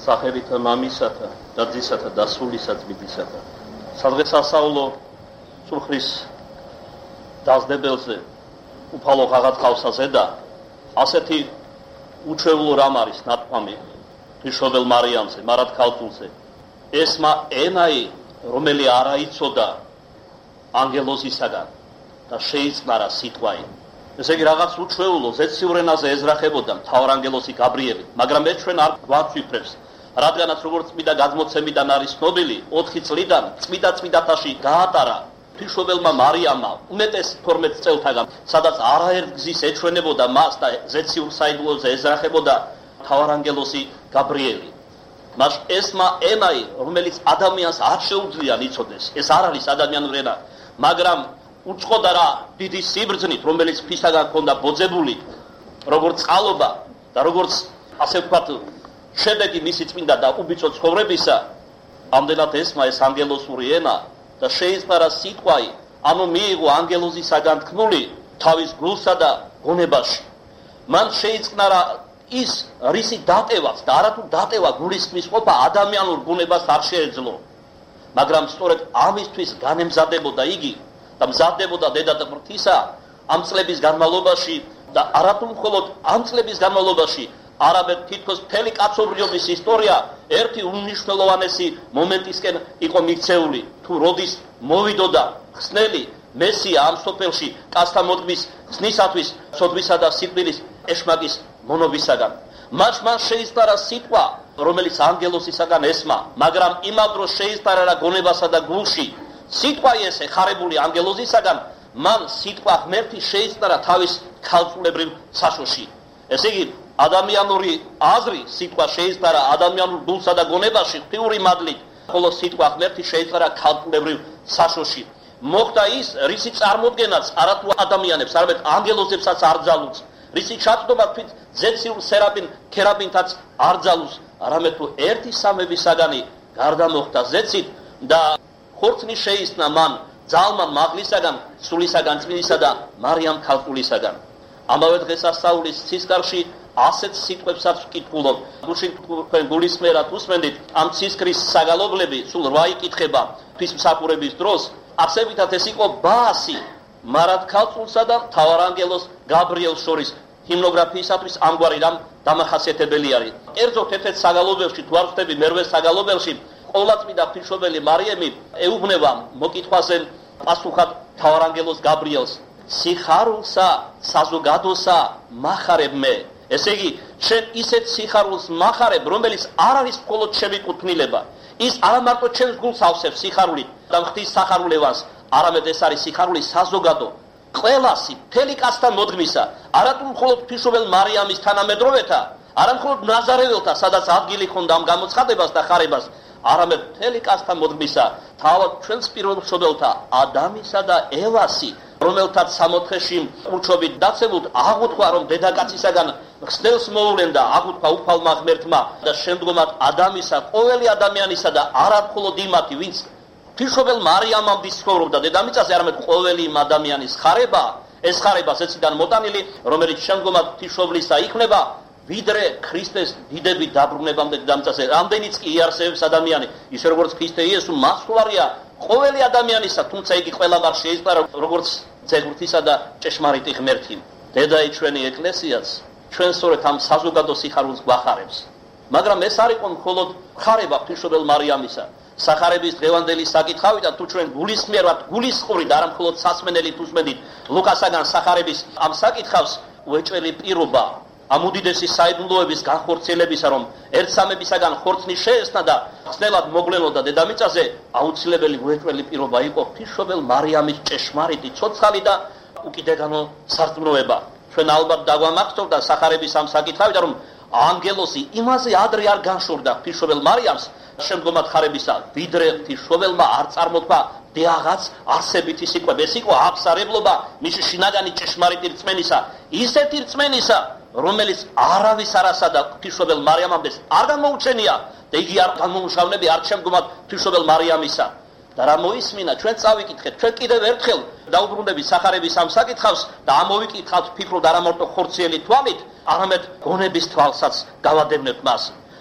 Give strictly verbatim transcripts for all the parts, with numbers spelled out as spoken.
სახელით მამისათა და ძისათა და სულისა ძმისათა. სადღესასწაულო სულხრის დასდებელზე უფალო ღაღაწყალსაზე და ასეთი უჩვეულო რამ არის ნათქვამი ღვთისმშობელ მარიამზე, მარად ქალწულზე. ესმა ენაი, რომელი არა იცოდა ანგელოზისაგან და შეიწყარა სიტყვაი. ესე იგი რაღაც უჩვეულო ზეციურ ენაზე ეძრახებოდა მთავარანგელოზი გაბრიელი, მაგრამ ეს ჩვენ არ გვაცვიფრებს, რადგანაც როგორც წმინდა გადმოცემიდან არის ცნობილი, ოთხი წლიდან წმინდა წმინდათაში გაატარა ღვთისმშობელმა მარიამმა უმეტეს თორმეტ წელთაგან, სადაც არაერთ გზის ეჩვენებოდა მას და ზეციურ საიდუმლოზე ეძრახებოდა მთავარანგელოზი გაბრიელი. მას ესმა ენაი, რომელიც ადამიანს არ შეუძლია იცოდეს, ეს არ არის ადამიანური ენა, მაგრამ უწყოდა რა დიდი სიბრძნით, რომელიც ფისაგან ჰქონდა ბოძებული, როგორც წყალობა და როგორც ასე ვთქვათ, შედეგი მისი წმინდა და უბიწო ცხოვრებისა, ამდენად ესმა ეს ანგელოზური ენა და შეიწყარა სიტყვაი, ანუ მიიღო ანგელოზისაგან თქმული თავის გულსა და გონებაში. მან შეიწყნარა ის რისი დატევაც და არათუ დატევა გულისხმის ყოფა ადამიანურ გუნებას არ შეეძლო, მაგრამ სწორედ ამისთვის განემზადებოდა იგი და მზადდებოდა დედა და ღვთისა ამ წლების განმავლობაში და არათუ მხოლოდ ამ წლების განმავლობაში, არამედ თითქოს მთელი კაცობრიობის ისტორია ერთი უმნიშვნელოვანესი მომენტისკენ იყო მიქცეული, თუ როდის მოვიდოდა ხსნელი მესია ამ სოფელში კაცთა მოდგმის ხსნისათვის, სოდვისა და სიკვდილის ეშმაკის მონობისაგან. მას მან შეიწყარა სიტყვა, რომელიც ანგელოზისაგან ესმა, მაგრამ იმავ დროს შეიწყარა რა გონებასა და გულში. სიტყვა ესე ხარებული ანგელოზისაგან, მან სიტყვა ღმერთი შეიწყარა თავის ქალწულებრივ საშოში. ესე იგი, ადამიანური აზრი სიტყვა შეიწყარა ადამიანურ გულსა და გონებაში ღვთიური მადლით, ხოლო სიტყვა ღმერთი შეიწყარა ქალწულებრივ საშოში. მოხდა ის, რისი წარმოდგენაც არათუ ადამიანებს, არამედ ანგელოზებსაც არ ძალუց, რისი ჩაწვდომა თვით ზეციურ სერაპინ ქერაბინთაც არ ძალუს, არამედ თუ ერთი სამების საგანი გარდა მოხდა ზეცით და ხორცნი შეისნა მან ძალმა მაღლისაგან, სულისაგან, წმინდისა და მარიამ ქალწულისაგან. ამავე დღესასწაულის ცისკარში ასეთ სიტყვებსაც ვკითხულობ. გუშინ თქვენ გულისმერად უსმენდით ამ ცისკრის საგალობლები, სულ რვა იკითხება ღვთისმსახურების დროს. არსებითად ეს იყო ბაასი მარად ქალწულსა და მთავარანგელოზ გაბრიელს შორის ჰიმნოგრაფიისათვის ამგვარი რამ დამახასიათებელი არის. კერძოდ ერთ-ერთ საგალობელში, თუ არ ვხდები მერვე საგალობელში, ყოვლადწმინდა ღვთისმშობელი მარიამი ეუბნება მოკითხვაზე პასუხად მთავარანგელოზ გაბრიელს: სიხარულსა, საზოგადოსა მახარებ მე. ესე იგი, შენ ისეთ სიხარულს მახარებ, რომელიც არ არის მხოლოდ შემიკუთვნილება. ის არა მარტო ჩემს გულს ავსებს სიხარულით და ღვთის სახარულევანს, არამედ ეს არის სიხარული საზოგადო, ყველასი, მთელი კაცთა მოდგმისა, არათუ მხოლოდ ღვთისმშობელ მარიამის თანამედროვეთა, არა მხოლოდ ნაზარეველთა, სადაც ადგილი ჰქონდა ამ გამოცხადებას და ხარებას, არამედ მთელი კაცთა მოდგმისა, თავად ჩვენს პირველმშობელთა ადამისა და ევასი, რომელთაც სამოთხეში ურჩობით დაცემულთ აღუთქვა, რომ დედაკაცისაგან ხსნელს მოუვლენ და აღუთქვა უფალმა ღმერთმა და შემდგომად ადამისა, ყოველი ადამიანისა და არა მხოლოდ იმათი, ვინც ღვთისმშობელ მარიამამდე ცხოვრობდა დედამიწაზე, არამედ ყოველი იმ ადამიანის ხარება, ეს ხარება ზეციდან მოტანილი, რომელიც შემდგომად ღვთისმშობლისა იქნება, ვიდრე ქრისტეს დიდებით დაბრუნებამდე დედამიწაზე. რამდენიც კი იარსებებს ადამიანი, ისე როგორც ქრისტე იესო მასულარია ყოველი ადამიანისა, თუმცა იგი ყველამ არ შეიწყარა როგორც ძეგვრთისა და ჭეშმარიტი ღმერთი. დედაი ჩვენი ეკლესიაც ჩვენ სწორედ ამ საზოგადო სიხარულს გვახარებს. მაგრამ ეს არ იყო მხოლოდ ხარება ღვთისმშობელ მარიამისა. სახარების დღევანდელი საკითხავიდან თუ ჩვენ გულისმიერად გულისყურით, არა მხოლოდ სასმენელით უსმენით ლუკასაგან სახარების ამ საკითხავს, უეჭველი პირობა ამ უდიდესი საიდუმლოების განხორციელებისა, რომ ერთსამებისაგან ხორცნი შეესნა და ხსნელად მოგლენოდა დედამიწაზე, აუცილებელი უეჭველი პირობა იყო ღვთისმშობელ მარიამის ჭეშმარიტი ცოცხალი და უკიდეგანო სარწმუნოება. ჩვენ ალბათ დაგვამახსოვდა სახარების ამ საკითხავიდან, რომ ანგელოზი იმაზე ადრე არ განშორდა ღვთისმშობელ მარიამს შემდგომად ხარებისა, ვიდრე ღვთისმშობელმა არ წარმოთქვა დეაღაც არსებითი სიტყვები. ეს იყო აღსარებლობა მისი შინაგანი ჭეშმარიტი რწმენისა, ისეთი რწმენისა, რომელიც არავის არასადა ღვთისმშობელ მარიამამდე არ გამოუჩენია და იგი არ გამოუშავნები არ შემდგომად ღვთისმშობელ მარიამისა. და რა მოისმინა, ჩვენ წავიკითხეთ, ჩვენ კიდევ ერთხელ დაუბრუნდებით სახარების ამ საკითხავს და ამოვიკითხავთ ფიქრობთ არა მარტო ხორციელი თვალით, არამედ გონების თვალსაც გავადევნებთ მას.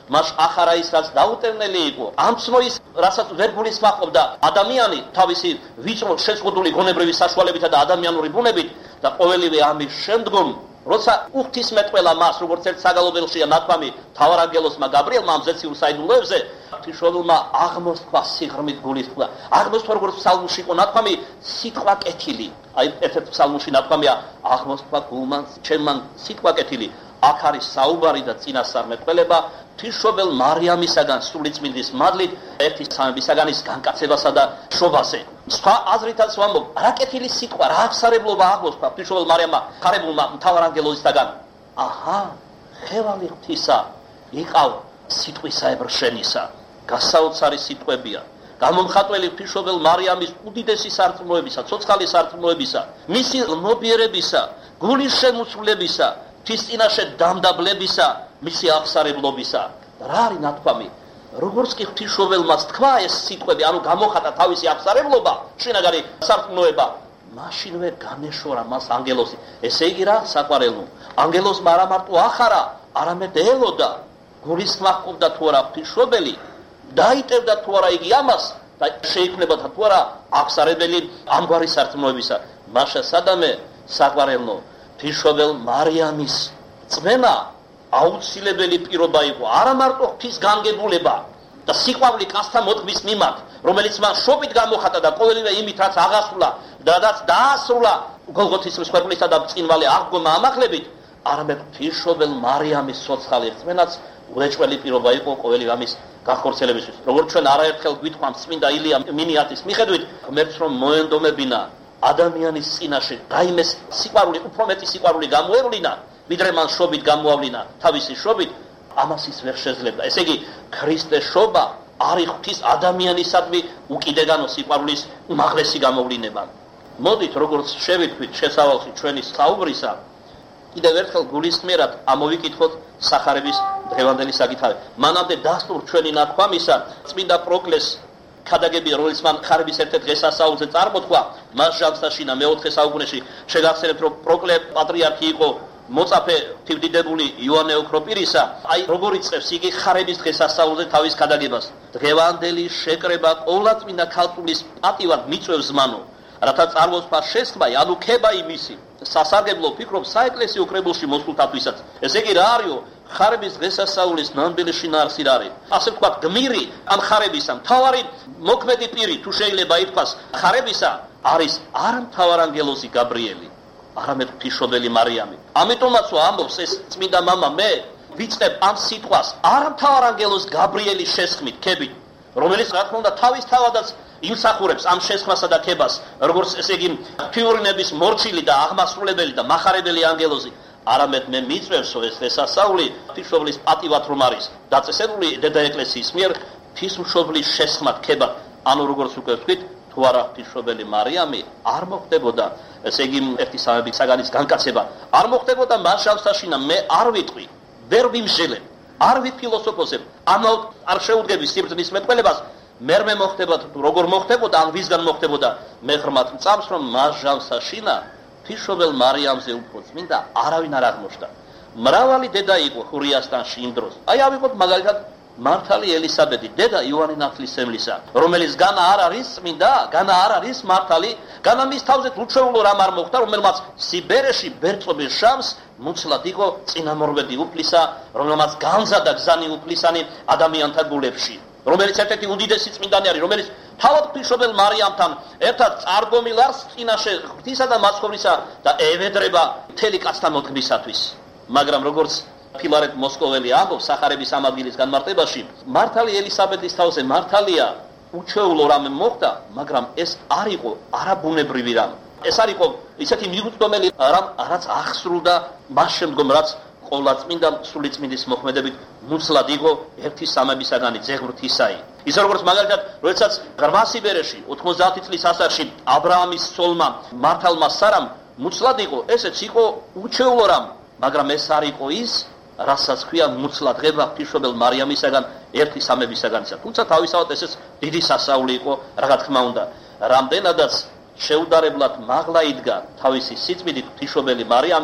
მას ახარა ის რაც დაუტევნელი იყო ამ ცნოის რასაც ვერ გულისხმობდა ადამიანი თავისი ვიწრო შეზღუდული გონებრივი საშუალებითა და ადამიანური ბუნებით და ყოველივე ამის შემდგომ როცა უღვთისმეტყველა მას როგორც ერთ საგალობელშია ნათქვამი მთავარანგელოსმა გაბრიელმა ამ ზეციურ საიდუმლოებზე ღვთისმშობელმა აღმოსთქვა სიღრმით გულისხმდა აღმოსთქვა როგორც ფსალმში იყო ნათქვამი სიტყვა კეთილი აი ერთ-ერთ ფსალმში ნათქვამია აღმოსთქვა გულმა ჩემმა სიტყვა კეთილი აქ არის საუბარი და წინასწარმეტყველება ღვთისმშობელ მარიამისაგან სულიწმინდის მადლით ერთი სამებისაგანის განკაცებასა და შობაზე სხვა აზრითაც ვამბობ რა კეთილი სიტყვა რა აღსარებლობა აღმოსთქვა ღვთისმშობელ მარიამმა ხარებულმა მთავარანგელოსისაგან აჰა ხევალი ღვთისა იყავ სიტყვისაებრ შენისა გასაოცარი სიტყვებია გამომხატველი ღვთისმშობელ მარიამის უდიდესი სარწმუნოებისა ცოცხალი სარწმუნოებისა მისი ნობიერებისა გულის შემოსვლებისა ღვთის წინაშე დამდაბლებისა მისი აღსარებლობისა რა არის ნათქვამი როგორც კი ღვთისმშობელმაც თქვა ეს სიტყვები ანუ გამოხატა თავისი აღსარებლობა შინაგანი სარწმუნოება მაშინვე განეშორა მას ანგელოსი ესე იგი რა საყვარელო ანგელოსმა არა მარტო ახარა არამედ ელოდა გულისხმა ჰყოფდა თუ არა ღვთისმშობელი დაიტევდა თუ არა იგი ამას და შეიქმნებოდა თუ არა აღსარებელი ამგვარი სარწმუნოებისა მაშა სადამე საყვარელო ღვთისმშობელ მარიამის წმენა აუცილებელი პირობა იყო არა მარტო ღვთის განგებულება და სიყვარული კაცთა მოდგმის მიმართ რომელიც მან შობით გამოხატა და ყოველივე იმით რაც აღასრულა და რაც დაასრულა გოლგოთის მსხვერპლისა და ბრწყინვალე აღდგომა ამახლებით არამედ ღვთისმშობელ მარიამის სოცხალი რწმენაც უეჭველი პირობა იყო ყოველი ამის განხორციელებისთვის როგორც ჩვენ არაერთხელ გვითხოვთ წმინდა ილია მინიატის მიხედვით ღმერთს რომ მოენდომებინა ადამიანის წინაშე დაიმეს სიყვარული უფრო მეტი სიყვარული გამოევლინა ვიდრე მან შობით გამოავლინა თავისი შობით ამას ის ვერ შეძლებდა ესე იგი ქრისტეს შობა არის ღვთის ადამიანისადმი უკიდეგანო სიყვარულის უმაღლესი გამოვლინება მოდით როგორც შევიტყვით შესავალში ჩვენი საუბრისა კიდევ ერთხელ გულისხმიერად ამოვიკითხოთ სახარების დღევანდელი საკითხი მანამდე დასტურ ჩვენი ნათქვამისა წმინდა პროკლეს ქადაგებია რომელიც მან ხარების ერთ-ერთ დღესასწაულზე წარმოთქვა მას ჟამსაშინა მეოთხე საუკუნეში შეგახსენებთ რომ პროკლე პატრიარქი იყო მოწაფე თივდიდებული იოანე ოქროპირისა აი როგორ იწყებს იგი ხარების დღესასწაულზე თავის ქადაგებას დღევანდელი შეკრება ყოვლადწმინდა ქალწულის პატივად მიწვევს მანო რათა წარმოსფა შესხმა ანუ ქება იმისი სასარგებლო ფიქრობ საეკლესიო კრებულში მოსულთათვისაც ესე იგი რა არისო ხარების დღესასწაულის ნამდვილი შინაარსი რა არის ასე ვთქვათ გმირი ამ ხარებისა მთავარი მოქმედი პირი თუ შეიძლება ითქვას ხარებისა არის არ მთავარანგელოზი გაბრიელი არამედ ღვთისმშობელი მარიამი ამიტომაც ამბობს ეს წმინდა მამა მე ვიწყებ ამ სიტყვას არ მთავარანგელოზ გაბრიელის შესხმით ქებით რომელიც რა თქმა უნდა თავის თავადაც იმსახურებს ამ შესხმასა და ქებას როგორც ესე იგი ღვთიურინების მორჩილი და აღმასრულებელი და מחარებელი ანგელოზი არამედ მე მიწვევსო ეს დღესასწაული ღვთისმშობლის პატივად რომ არის დაწესებული დედა ეკლესიის მიერ ღვთისმშობლის შესხმად ქება ანუ როგორც უკვე ვთქვით თუ არა ღვთისმშობელი მარიამი არ მოხდებოდა ესე იგი ერთი სამების საგანის განკაცება არ მოხდებოდა მას შავსაშინა მე არ ვიტყვი ვერ ვიმსჯელებ არ ვიფილოსოფოსებ ამაოდ არ შეუდგები სიბრძნის მეტყველებას მერმე მოხდება როგორ მოხდებოდა ან ვისგან მოხდებოდა მე ღრმად მწამს რომ მას ჟამსაშინა ღვთისმშობელ მარიამზე უფრო წმინდა არავინ არ აღმოჩნდა მრავალი დედა იყო ხურიასტანში იმ დროს აი ავიღოთ მაგალითად მართალი ელისაბედი დედა იოანე ნათლისმცემლისა რომელიც განა არ არის წმინდა განა არ არის მართალი განა მის თავზე უჩვეულო რამ არ მოხდა რომელმაც სიბერეში ბერწობის შამს მუცლად იყო წინამორბედი უფლისა რომელმაც განზადა გზანი უფლისანი ადამიანთა გულებში რომელიც ერთ-ერთი უდიდესი წმინდანი არის რომელიც თავად ღვთისმშობელ მარიამთან ერთად წარგომილარს წინაშე ღვთისა და მაცხოვრისა და ევედრება მთელი კაცთა მოდგმისათვის მაგრამ როგორც ფილარეტ მოსკოველი ამბობს სახარების ამ ადგილის განმარტებაში მართალი ელისაბედის თავზე მართალია უჩვეულო რამე მოხდა მაგრამ ეს არ იყო არაბუნებრივი რამ ეს არ იყო ისეთი მიუწვდომელი რამ რაც აღსრულდა მას შემდგომ რაც ყოვლადწმინდა სულიწმინდის მოქმედებით მუცლად იყო ერთი სამებისაგანი ძეღვრთისაი ის როგორც მაგალითად როდესაც ღრმა სიბერეში ოთხმოცდაათი წლის ასაკში აბრაამის ცოლმა მართალმა სარამ მუცლად იყო ესეც იყო უჩვეულო რამ მაგრამ ეს არ იყო ის რასაც ქვია მუცლად ღება ღვთისმშობელ მარიამისაგან ერთი სამებისაგანისა თუმცა თავისავად ესეც დიდი სასაული იყო რა თქმა უნდა რამდენადაც შეუდარებლად მაღლა იდგა თავისი სიწმინდით ღვთისმშობელი მარიამი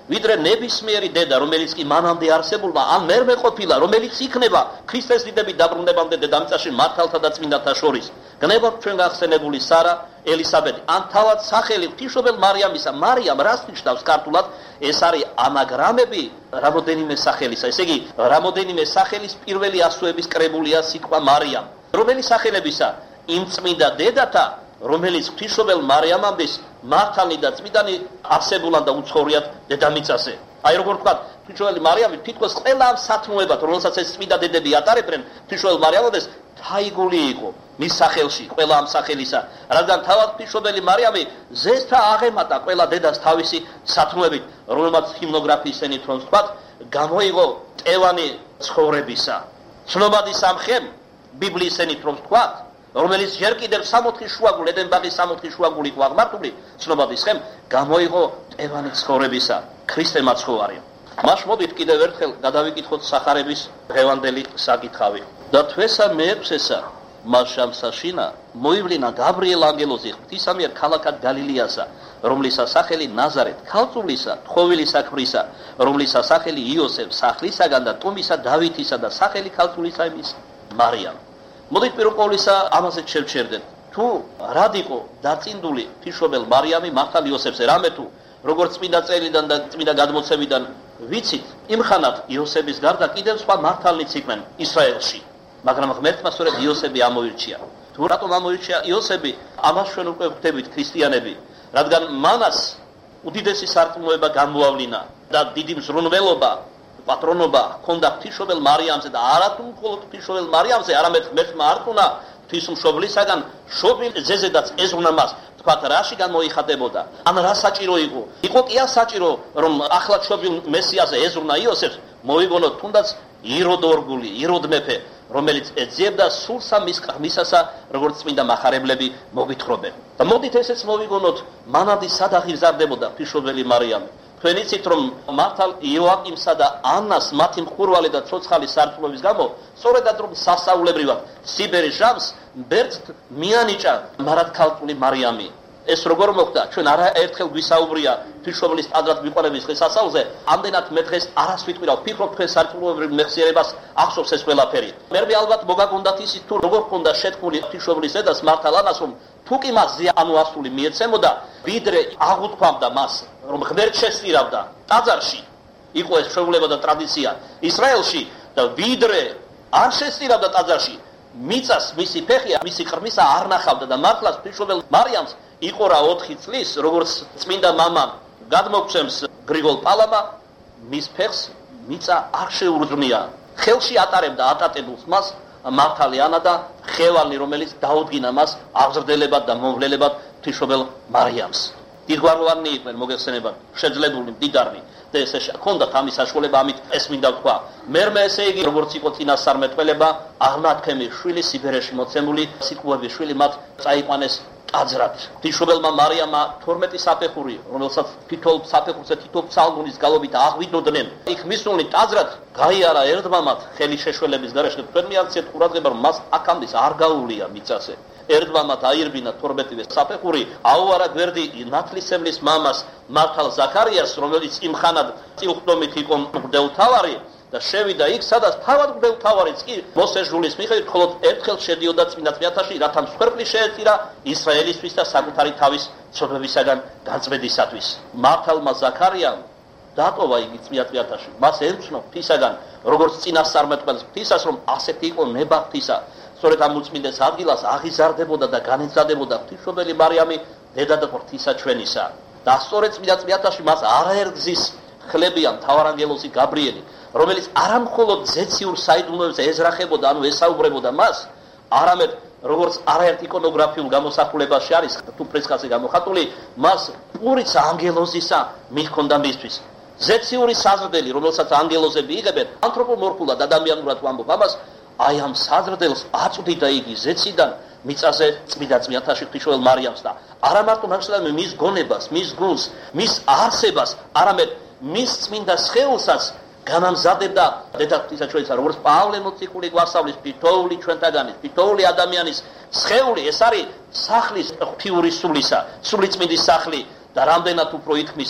ვიდრე ნებისმიერი დედა, რომელიც კი მანამდე არსებულმა, ან მერმე ყოფილა, რომელიც იქნება ქრისტეს დიდებით დაბრუნებამდე დედამიწაში მართალთა და წმინდათა შორის. გნებავთ ჩვენ გახსენებული სარა, ელისაბედი, ან თავად სახელი ღვთისმშობელ მარიამისა. მარიამ რას ნიშნავს ქართულად? ეს არის ანაგრამები რამოდენიმე სახელისა. ესე იგი, რამოდენიმე სახელის პირველი ასოების კრებულია სიტყვა მარიამ. რომელი სახელებისა? იმ წმინდა დედათა, რომელიც ღვთისმშობელ მარიამამდის მართალი და წმინდანი არსებულან და უცხოვრიათ დედამიწაზე. აი როგორ ვთქვა, ღვთისმშობელი მარიამი თითქოს ყველა ამ სათნოებად, რომელსაც ეს წმინდა დედები ატარებდნენ, ღვთისმშობელ მარიამამდეს თაიგული იყო მის სახელში, ყველა ამ სახელისა, რადგან თავად ღვთისმშობელი მარიამი ზესთა აღემატა ყველა დედას თავისი სათნოებით, რომელმაც ჰიმნოგრაფიის ენით რომ ვთქვათ, გამოიღო ტევანი ცხოვრებისა. ცნობადი სამხემ, ბიბლიის ენით რომ ვთქვათ, რომელიც ჯერ კიდევ სამოთხის შუაგულ, ედენბაღის სამოთხის შუაგული იყო აღმართული, ცნობადი ხემ, გამოიღო ტევანი ცხოვრებისა, ქრისტე მაცხოვარი. მას მოდით კიდევ ერთხელ გადავიკითხოთ სახარების დღევანდელი საკითხავი. და თვესა მეექვსესა მას შამსაშინა მოივლინა გაბრიელ ანგელოზი ღვთისამიერ ქალაქად გალილეასა, რომლისა სახელი ნაზარეთ, ქალწულისა, თხოვილი საქმრისა, რომლისა სახელი იოსებ, სახლისაგან და ტომისა დავითისა და სახელი ქალწულისა იმის მარიამ. მოდით პირველ ყოვლისა ამაზე შევჩერდეთ. თუ რად იყო დაწინდული ღვთისმშობელ მარიამი მართალ იოსებზე, რამე თუ როგორც წმინდა წერილიდან და წმინდა გადმოცემიდან ვიცით, იმხანად იოსების გარდა კიდევ სხვა მართალნიც იყვნენ ისრაელში. მაგრამ ღმერთმა სწორედ იოსები ამოირჩია. თუ რატომ ამოირჩია იოსები? ამას ჩვენ უკვე ვხვდებით ქრისტიანები, რადგან მანას უდიდესი სარწმუნოება გამოავლინა და დიდი მზრუნველობა, პატრონობა ჰქონდა ღვთისმშობელ მარიამზე და არა თუ მხოლოდ ღვთისმშობელ მარიამზე, არამედ ღმერთმა ართუნა ღვთისმშობლისაგან შობილ ზეზედაც ეზრუნა მას. თქვათ, რაში გამოიხატებოდა? ან რა საჭირო იყო? იყო კი არ საჭირო, რომ ახლა შობილ მესიაზე ეზრუნა იოსებს, მოიგონოთ თუნდაც იროდ ორგული, იროდ მეფე, რომელიც ეძიებდა სულსა მის ყრმისასა, როგორც წმინდა მახარებლები მოგვითხრობენ. და მოდით ესეც მოვიგონოთ, მანადი სად აღიზარდებოდა ღვთისმშობელი მარიამი. თქვენ იცით, რომ მართალ იოაკიმსა და ანას მათი მყურვალი და ცოცხალი სარწმუნოების გამო, სწორედად რომ სასწაულებრივად სიბერის ჟამს ბერძნ მიანიჭა მარადქალწული მარიამი. ეს როგორ მოხდა? ჩვენ არაერთხელ გვისაუბრია ღვთისმშობლის ტაძრად მიყვანების დღესასწაულზე, ამდენად მე დღეს არას ვიტყვირავ, ვფიქრობ თქვენ სარწმუნოებრივ მეხსიერებას ახსოვს ეს ყველაფერი. მე ალბათ მოგაგონდათ ისიც, თუ როგორ ჰქონდა შეთქმული ღვთისმშობლის დედას მართალ ანას, რომ თუ კი მას ზიანუ ასული მიეცემოდა, ვიდრე აღუთქვამდა მას, რომ ღმერთ შესწირავდა ტაძარში, იყო ეს ჩვეულება და ტრადიცია ისრაელში, და ვიდრე არ შესწირავდა ტაძარში, მიწას მისი ფეხი, მისი ყრმისა არ ნახავდა და მართლაც ღვთისმშობელ მარიამს იყო რა ოთხი წლის, როგორც წმინდა მამა გადმოგცემს გრიგოლ პალამა, მის ფეხს მიწა არ შეურზმია. ხელში ატარებდა ატატებულს მას მართალი ანა და ხევალი, რომელიც დაუდგინა მას აღზრდებად და მომვლელებად ღვთისმშობელ მარიამს. დიდგვაროვანი იყვნენ მოგეხსენებათ, შეძლებული, მდიდარნი და ესე ჰქონდათ ამის საშუალება, ამით ეს მინდა ვთქვა. მერმე ესე იგი, როგორც იყო წინასწარმეტყველება, აღმათქემის შვილი სიბერეში მოცემული სიკუების შვილი მათ წაიყვანეს ტაძრად. ღვთისმშობელმა მარიამმა თორმეტი საფეხური, რომელსაც თითოეულ საფეხურზე თითო ფსალმუნის გალობით აღვიდოდნენ, იქ მისული ტაძრად გაიარა ერთმამად ხელი შეშველების გარეშე. თქვენ მიაქციეთ ყურადღება, რომ მას აქამდე არ გაუვლია მიწაზე. ერთმამად აირბინა თორმეტივე საფეხური, აუარა გვერდი ნათლისმცემლის მამას მართალ ზაქარიას, რომელიც იმხანად წილხდომით იყო მღვდელმთავარი და შევიდა იქ, სადაც თავად მღვდელმთავარიც კი მოსეჟულის მიხედვით მხოლოდ ერთხელ შედიოდა წმინდა წმინდათაში, რათა მსხვერპლი შეეწირა ისრაელისთვის და საკუთარი თავის ცოდვებისაგან განწმენდისათვის. მართალმა ზაქარიამ დატოვა იგი წმინდა წმინდათაში, მას ემცნო ღვთისაგან, როგორც წინასწარმეტყველს ღვთისას, რომ ასეთი იყო ნება ღვთისა. სწორედ ამ უწმინდეს ადგილას აღიზარდებოდა და განეცადებოდა ღვთისმშობელი მარიამი, დედა და ღვთისა ჩვენისა. და სწორედ წმინდა წმინდათაში მას არაერთგზის ხლებია მთავარანგელოზი გაბრიელი, რომელიც არა მხოლოდ ზეციურ საიდუმლოებზე ეძრახებოდა, ანუ ესაუბრებოდა მას, არამედ როგორც არაერთ იკონოგრაფიულ გამოსახულებაში არის თუ ფრესკაზე გამოხატული, მას პურიც ანგელოზისა მიჰქონდა მისთვის. ზეციური საზრდელი, რომელსაც ანგელოზები იღებენ, ანთროპომორფულად ადამიანურად ვამბობ ამას, აი ამ საზრდელს აწვდიდა იგი ზეციდან მიწაზე წმინდა წმინდათაში ღვთისმშობელ მარიამს და არა მარტო ნახშლამი მის გონებას, მის გულს, მის არსებას, არამედ მის წმინდა სხეულსაც განამზადებდა დედა ღვთისა ჩვენისა, როგორც პავლე მოციქული გვასწავლის, თითოეული ჩვენთაგანის, თითოეული ადამიანის სხეული, ეს არის სახლის ღვთიური სულისა, სული წმინდის სახლი და რამდენად უფრო ითქმის ეს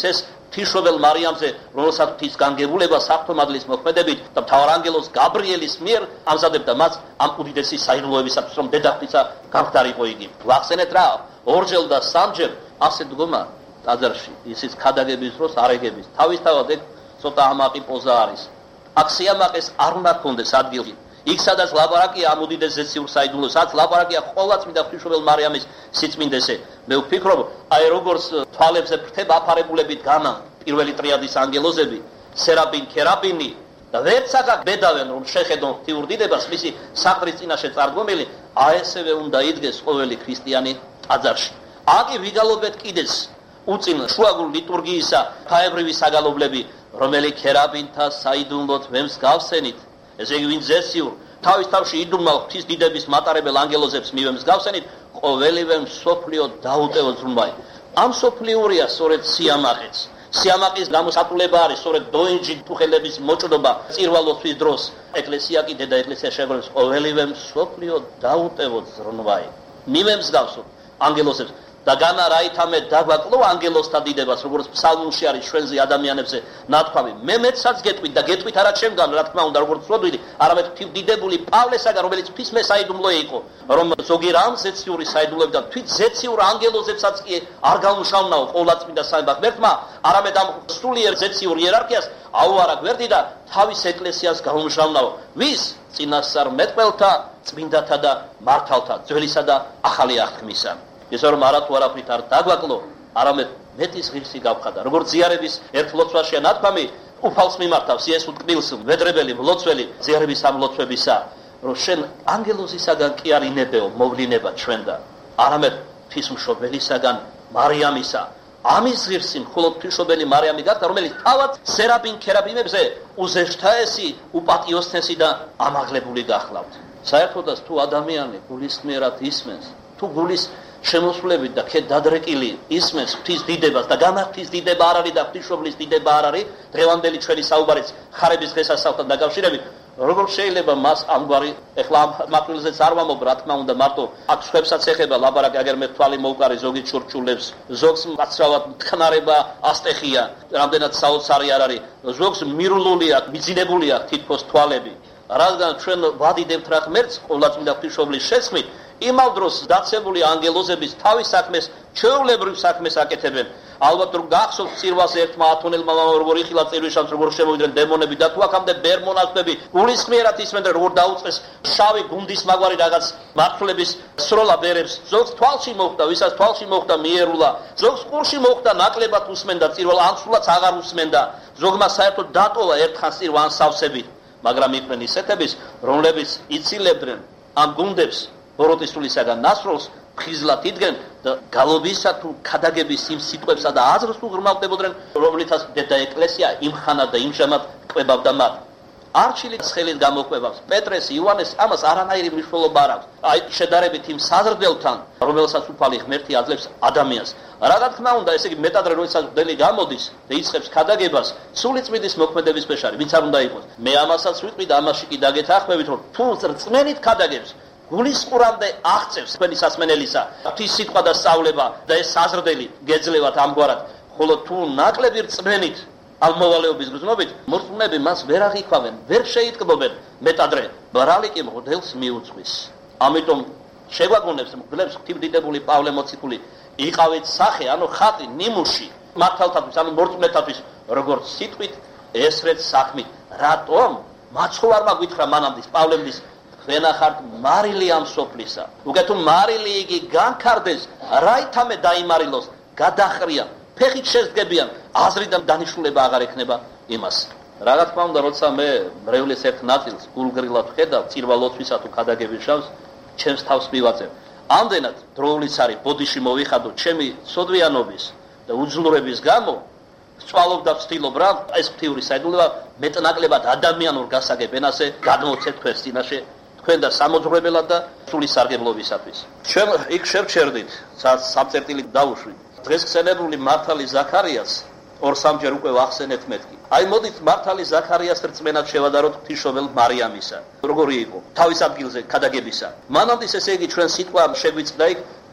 ღვთისმშობელ მარიამზე, რომელსაც ღვთის განგებულება საფრთხემადლის მოქმედებით და მთავარ ანგელოზ გაბრიელის მიერ ამზადებდა მას ამ უდიდესი საიდუმლოებისათვის, რომ დედაღვთისა გამხდარიყო იგი. ვახსენეთ რა, ორჯერ და სამჯერ ასე დგომა ტაძარში, ისიც ქადაგების დროს არეგების. თავისთავად ეგ ცოტა ამაყი პოზა არის. აქ სიამაყეს არ უნდა ქონდეს ადგილი. იქ სადაც ლაპარაკია ამ უდიდეს ზეციურ საიდუმლოს, სადაც ლაპარაკია ყოვლადწმინდა ღვთისმშობელ მარიამის სიწმინდეზე. მე ვფიქრობ, აი როგორც თვალებზე ფრთება აფარებულებით განა პირველი ტრიადის ანგელოზები, სერაფიმ, ქერაფიმი და ვერც აქ ბედავენ, რომ შეხედონ ღვთიურ დიდებას მისი საყდრის წინაშე წარდგომილი, აი ესევე უნდა იდგეს ყოველი ქრისტიანი ტაძარში. აქ ვიგალობთ კიდეც უწინ შუაგულ ლიტურგიისა ფაებრივი საგალობლები, რომელი ქერაფიმთა საიდუმლოდ ვემსგავსენით. ესე იგი ვინ ზეციურ თავის თავში იდუმალ ღვთის დიდების მატარებელ ანგელოზებს მივემსგავსენით, ყოველივე მსოფლიო დაუტევო ზრუნვაი. ამ მსოფლიურია სწორედ სიამაყეც. სიამაყის გამოსატულება არის სწორედ დოინჯი ტუხელების მოჭრობა წირვალოსთვის დროს. ეკლესია კი დედა ეკლესია შეგვიძლია ყოველივე მსოფლიო დაუტევო ზრუნვაი. მივემსგავსოთ ანგელოზებს და განა რაითამე დაგვაკლო ანგელოზთა დიდებას, როგორც ფსალმუნში არის ჩვენზე ადამიანებზე ნათქვამი. მე მეცაც გეტყვით და გეტყვით არა ჩემგან, რა თქმა უნდა, როგორც ვწოდვილი, არამედ ღვთისმდიდებული პავლესაგან, რომელიც ღვთისმე საიდუმლო იყო, რომ ზოგი რამ ზეციური საიდუმლოებიდან თვით ზეციურ ანგელოზებსაც კი არ გაუმშავნაო ყოვლადწმინდა სამება ღმერთმა, არამედ ამ სულიერ ზეციურ იერარქიას აუარა გვერდი და თავის ეკლესიას გაუმშავნაო. ვის? წინასწარ მეტყველთა, წმინდათა და მართალთა, ძველისა და ახალი აღთქმისა. ისე რომ არათუ არაფრით არ დაგვაკლო, არამედ მეტის ღირსი გავხადა. როგორც ზიარების ერთ ლოცვაშია ნათქვამი, უფალს მიმართავს იესო ტკბილს, ვედრებელი, მლოცველი ზიარების ამლოცვებისა, რომ შენ ანგელოზისაგან კი არ ინებეო მოვლინება ჩვენ და არამედ ღვთისმშობელისაგან მარიამისა. ამის ღირსი მხოლოდ ღვთისმშობელი მარიამი გახდა, რომელიც თავად სერაფიმ ქერაფიმებზე უზეშთაესი, უპატიოსნესი და ამაღლებული გახლავთ. საერთოდაც თუ ადამიანი გულისმიერად ისმენს, თუ გულის შემოსვლებით და ქეთ დადრეკილი ისმენს ღვთის დიდებას და განა ღვთის დიდება არ არის და ღვთისმშობლის დიდება არ არის, დღევანდელი ჩვენი საუბარიც ხარების დღესასწაულთან დაკავშირებით, როგორ შეიძლება მას ამგვარი, ეხლა ამ მაკვილზეც არ ვამობ, რა თქმა უნდა, მარტო აქ სხვებსაც ეხება ლაპარაკი, აგერ მე თვალი მოვკარი ზოგი ჩურჩულებს, ზოგს მკაცრავად მტკნარება ასტეხია, რამდენად საოცარი არ არის, ზოგს მირულული აქვს, მიძინებული აქვს თითქოს თვალები. რადგან ჩვენ ვადიდებთ რა ღმერთს ყოვლადწმინდა ღვთისმშობლის შესხმით, იმავ დროს დაცემული ანგელოზების თავის საქმეს, ჩვეულებრივ საქმეს აკეთებენ. ალბათ რომ გახსოვთ წირვაზე ერთმა ათონელმა მამამ როგორ იხილა წირვიშანს, როგორ შემოვიდნენ დემონები და თუ აქამდე ბერმონასტები გულისმიერად ისმენდნენ, როგორ დაუწყეს შავი გუნდის მაგვარი რაღაც მართლების სროლა ბერებს. ზოგს თვალში მოხვდა, ვისაც თვალში მოხვდა მიერულა, ზოგს ყურში მოხვდა ნაკლებად უსმენდა წირვალ, ან სულაც აღარ უსმენდა. ზოგმა საერთოდ დატოვა ერთხანს წირვა ან სავსებით, მაგრამ იყვნენ ისეთების, რომლებიც იცილებდნენ ამ გუნდებს ბოროტისულისაგან ნასროლს ხიზლად იდგენ და გალობისა თუ ქადაგების იმ სიტყვებსა და აზრს უღრმავდებოდნენ, რომლითაც დედა ეკლესია იმხანა და იმჟამად ყვებავდა მათ. არჩილით ხელით გამოყვებავს პეტრეს, იოანეს, ამას არანაირი მნიშვნელობა არ აქვს. აი შედარებით იმ საზრდელთან, რომელსაც უფალი ღმერთი აძლევს ადამიანს. რა თქმა უნდა, ესე იგი მეტადრე როდესაც მღვდელი გამოდის და იწყებს ქადაგებას, სული წმინდის მოქმედების პეშარი, ვინც არ უნდა იყოს. მე ამასაც ვიტყვი და ამაში კი დაგეთანხმებით, რომ თუ რწმენით ქადაგებს გულის ყურამდე აღწევს თქვენი სასმენელისა, ღვთის სიტყვა და სწავლება და ეს საზრდელი გეძლევათ ამგვარად, ხოლო თუ ნაკლები რწმენით ამ მოვალეობის გზნობით, მორწმუნეები მას ვერ აღიქვამენ, ვერ შეიტკბობენ მეტადრე, ბრალი კი მღვდელს მიუძღვის. ამიტომ შეგვაგონებს მღვდლებს ღვთისმდიდებული პავლე მოციქული იყავით სახე, ანუ ხატი ნიმუში მართალთათვის, ანუ მორწმუნეთათვის, როგორც სიტყვით, ესრეთ საქმით. რატომ? მაცხოვარმა გითხრა მანამდე პავლემდის ვენახართ მარილი ამ სოფლისა. უკვე თუ მარილი იგი განქარდეს, რაითამე დაიმარილოს, გადახრია, ფეხით შეზდგებიან, აზრიდან დანიშნულება აღარ ექნება იმას. რა თქმა უნდა, როცა მე მრევლის ერთ ნაწილს გულგრილად ვხედავ, წირვალოცვისა თუ ქადაგების შავს, ჩემს თავს მივაწევ. ამდენად დროულიც არის ბოდიში მოვიხადო ჩემი სოდვიანობის და უძლურების გამო, ვწვალობ და ვცდილობ რა, ეს ღვთიური საიდუმლოება მეტნაკლებად ადამიანურ გასაგებ ენაზე გადმოცეთ თქვენს წინაშე, თქვენ და სამოძღვრებელად და სული სარგებლობისათვის. ჩვენ იქ შევჩერდით, სამწერტილი დავუშვით. დღეს ხსენებული მართალი ზაქარიას ორ-სამჯერ უკვე ვახსენეთ მეთქი. აი მოდით მართალი ზაქარიას რწმენად შევადაროთ ღვთისმშობელ მარიამისა. როგორი იყო თავის ადგილზე ქადაგებისა. მანამდე ესე იგი ჩვენ სიტყვა შეგვიწყდა იქ,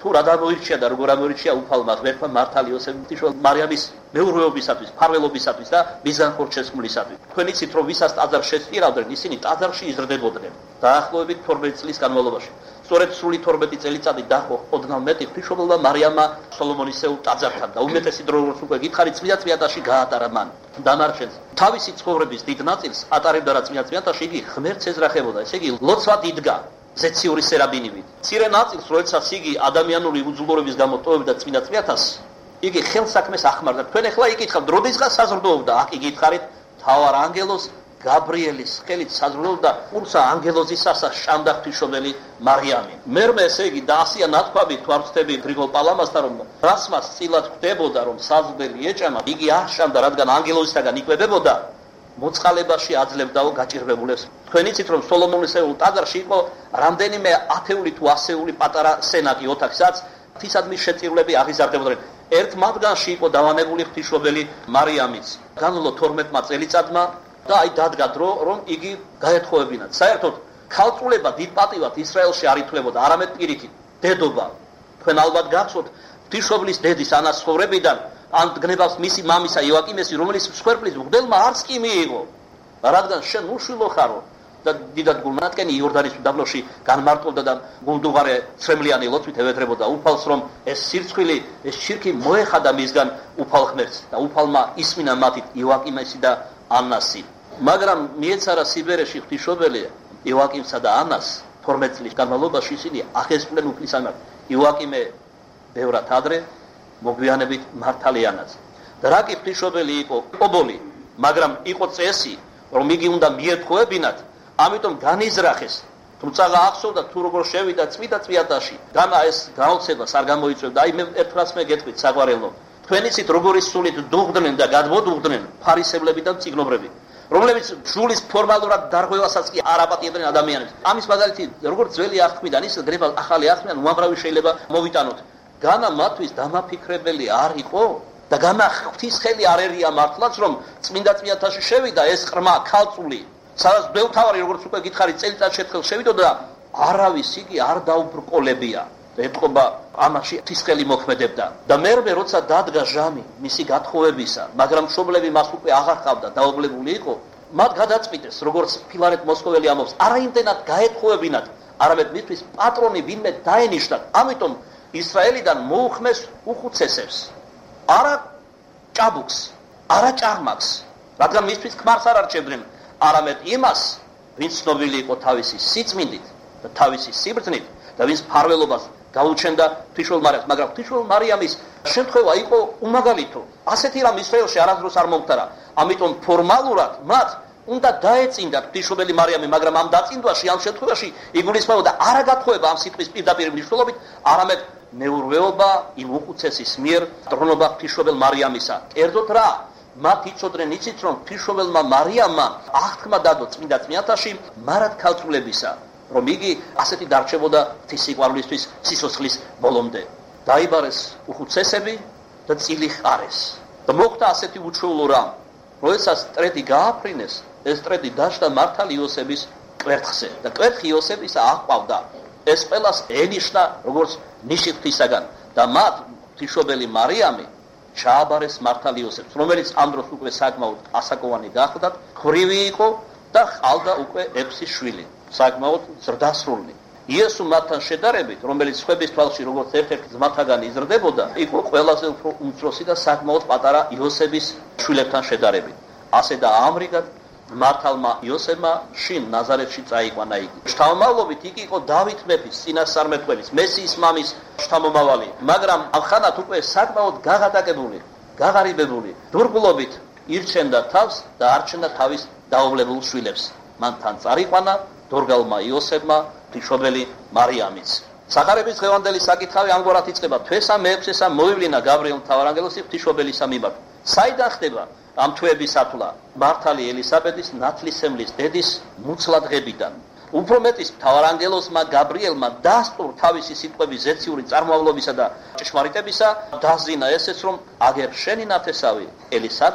თუ რა გამოირჩია და როგორ გამოირჩია უფალმა ღმერთმა მართალი იოსებ ღვთისმშობელ მარიამის მეურვეობისათვის, ფარველობისათვის და მისგან ხორჩესმულისათვის. თქვენ იცით რომ ვისაც ტაძარს შეწირავდნენ, ისინი ტაძარში იზრდებოდნენ. დაახლოებით თორმეტი წლის განმავლობაში. სწორედ სრული თორმეტი წელიწადი დაჰყო ოდნავ მეტი ღვთისმშობელმა მარიამმა სოლომონისეულ ტაძართან და უმეტესი დრო როგორც უკვე გითხარით წმინდა წმინდანში გაატარა მან. დანარჩენს თავისი ცხოვრების დიდ ნაწილს ატარებდა რა წმინდა წმინდანში იგი ღმერთს ეძრახებოდა. ესე იგი ლოცვად იდგა ზეციური სერაბინივით. მცირე ნაწილს, როდესაც იგი ადამიანური უძლურების გამო ტოვებდა წმინდა წმინდანს, იგი ხელსაქმეს ახმარდა. თქვენ ახლა იკითხავთ, როდესღაც საზრდოობდა, აქ იგითხარით, თავარ ანგელოზ გაბრიელის ხელით საზრდოობდა ყურსა ანგელოზისასა შამდა ღვთისმშობელი მარიამი. მერმე ესე იგი დაასია ნათქვამი თუ არ ვცდები გრიგოლ პალამასთან, რომ რასმას წილად ხვდებოდა, რომ საზრდელი ეჭამა, იგი არ შამდა, რადგან ანგელოზისაგან იკვებებოდა, მოწყალებაში აძლევდაო გაჭირვებულებს. თქვენ იცით რომ სოლომონისეულ ტაძარში იყო რამდენიმე ათეული თუ ასეული პატარა სენაკი ოთახსაც ღვთისადმის შეწირულები აღიზარდებოდნენ. ერთ მათგანში იყო დავანებული ღვთისმშობელი მარიამიც. განვლო თორმეტმა წელიწადმა და აი დადგა დრო რომ იგი გაეთხოვებინათ. საერთოდ ქალწულება დიდ პატივად ისრაელში არ ითვლებოდა, არამედ პირიქით დედობა. თქვენ ალბათ გახსოვთ ღვთისმშობლის დედის ანას ცხოვრებიდან ან გნებავს მისი მამისა იოაკიმესი, რომელიც მსხვერპლის მღვდელმა არც კი მიიღო, რადგან შენ უშვილო ხარო და დიდად გულმანათკენი იორდანის უდაბნოში განმარტოვდა და გულდუღარე ცრემლიანი ლოცვით ევედრებოდა უფალს, რომ ეს სირცხვილი, ეს შირქი მოეხადა მისგან უფალ ღმერთს და უფალმა ისმინა მათით იოაკიმესი და ანასი. მაგრამ მიეცარა სიბერეში ღვთისმშობელი იოაკიმსა და ანას თორმეტი წლის განმავლობაში ისინი აღესრულნენ უფლის ამბავი. იოაკიმე ბევრად ადრე მოგვიანებით მართალიანაც. და რა კი ღვთისმშობელი იყო ობოლი, მაგრამ იყო წესი, რომ იგი უნდა მიეთხოვებინათ, ამიტომ განიზრახეს. თუმცა ახსოვდა თუ როგორ შევიდა წმინდა წმინდანში. განა ეს გაოცებას არ გამოიწვევდა. აი მე ერთმანეთს მე გეტყვით საგვარელო. თქვენ იცით როგორი სულით დუღდნენ და გადმოდუღდნენ ფარისევლები და მწიგნობრები, რომლებიც სულის ფორმალურად დარღვევასაც კი არ აპატიებდნენ ადამიანებს. ამის მაგალითი როგორც ძველი აღთქმიდან ის გრება ახალი აღთქმიდან უამრავი შეიძლება მოვიტანოთ. განა მათთვის დამაფიქრებელი არ იყო და განა ღვთის ხელი არ ერია მართლაც რომ წმინდა წმინდანში შევიდა ეს ყრმა ქალწული, სადაც ბევრთავარი როგორც უკვე გითხარით წელიწად შეთხელ შევიდოდა, არავის იგი არ დაუბრკოლებია. ეთყობა ამაში ღვთის ხელი მოქმედებდა. და მერმე როცა დადგა ჟამი მისი გათხოვებისა, მაგრამ მშობლები მას უკვე აღარ ყავდა, დაობლებული იყო, მათ გადაწყვიტეს, როგორც ფილარეტ მოსკოველი ამბობს, არა იმდენად გაეთხოვებინათ, არამედ მისთვის პატრონი ვინმე დაენიშნათ. ამიტომ ისრაელიდან მოუხმეს უხუცესებს, არა ჭაბუკს, არა ჭაღმაკს, რადგან მისთვის ქმარს არ არჩევდნენ, არამედ იმას, ვინც ცნობილი იყო თავისი სიწმინდით და თავისი სიბრძნით და ვინც ფარველობას გაუჩენდა ღვთისმშობელ მარიამს. მაგრამ ღვთისმშობელ მარიამის შემთხვევა იყო უმაგალითო. ასეთი რამ ისრაელში არასდროს არ მომხდარა. ამიტომ ფორმალურად მათ უნდა დაეწინდათ ღვთისმშობელი მარიამი, მაგრამ ამ დაწინდვაში, ამ შემთხვევაში იგულისხმებოდა არა გათხოვება ამ სიტყვის პირდაპირ მნიშვნელობით, არამედ მეურვეობა იმ უხუცესის მიერ დრონობა ღვთისმშობელ მარიამისა. კერძოდ რა? მათ იცოდნენ, იცით რომ ღვთისმშობელმა მარიამმა აღთქმა დადო წმინდა წმინდანში მარად ქალწულებისა, რომ იგი ასეთი დარჩებოდა ღვთის სიყვარულისთვის სიცოცხლის ბოლომდე. დაიბარეს უხუცესები და წილი ჰყარეს. და მოხდა ასეთი უჩვეულო რამ, როდესაც ტრედი გააფრინეს, ეს ტრედი დაშდა მართალი იოსების კვერთხზე და კვერთხი იოსებისა აჰყავდა. ეს ყველას ენიშნა როგორც ნიში ღვთისაგან და მათ ღვთისმშობელი მარიამი ჩააბარეს მართალი იოსებს, რომელიც ამ დროს უკვე საკმაოდ ასაკოვანი გახლდათ, ხრივი იყო და ჰყავდა უკვე ექვსი შვილი, საკმაოდ ზრდასრული. იესო მათთან შედარებით, რომელიც სხვების თვალში როგორც ერთ-ერთი ძმათაგან იზრდებოდა, იყო ყველაზე უფრო უმცროსი და საკმაოდ პატარა იოსების შვილებთან შედარებით. ასე და ამრიგად მართალმა იოსებმა შინ ნაზარეთში წაიყვანა იგი. შთამომავლობით იგი იყო დავით მეფის წინასწარმეტყველის, მესიის მამის შთამომავალი, მაგრამ ამხანად უკვე საკმაოდ გაღატაკებული, გაღარიბებული, დურგლობით ირჩენდა თავს და არჩენდა თავის დაობლებულ შვილებს. მან თან წარიყვანა დორგალმა იოსებმა ღვთისმშობელი მარიამიც. სახარების დღევანდელი საკითხავი ამგვარად იწყება: თვესა მეექვსესა მოივლინა გაბრიელ მთავარანგელოზი ღვთისმშობელისა მიმართ. საიდან ხდება ამ თვეების ათვლა? მართალი ელისაბედის ნათლისმცემლის დედის მუცლადღებიდან. უფრო მეტის მთავარანგელოზმა გაბრიელმა დასტურ თავისი სიტყვების ზეციური წარმომავლობისა და ჭეშმარიტებისა, დაზინა ესეც, რომ აგერ შენი ნათესავი ელისაბედი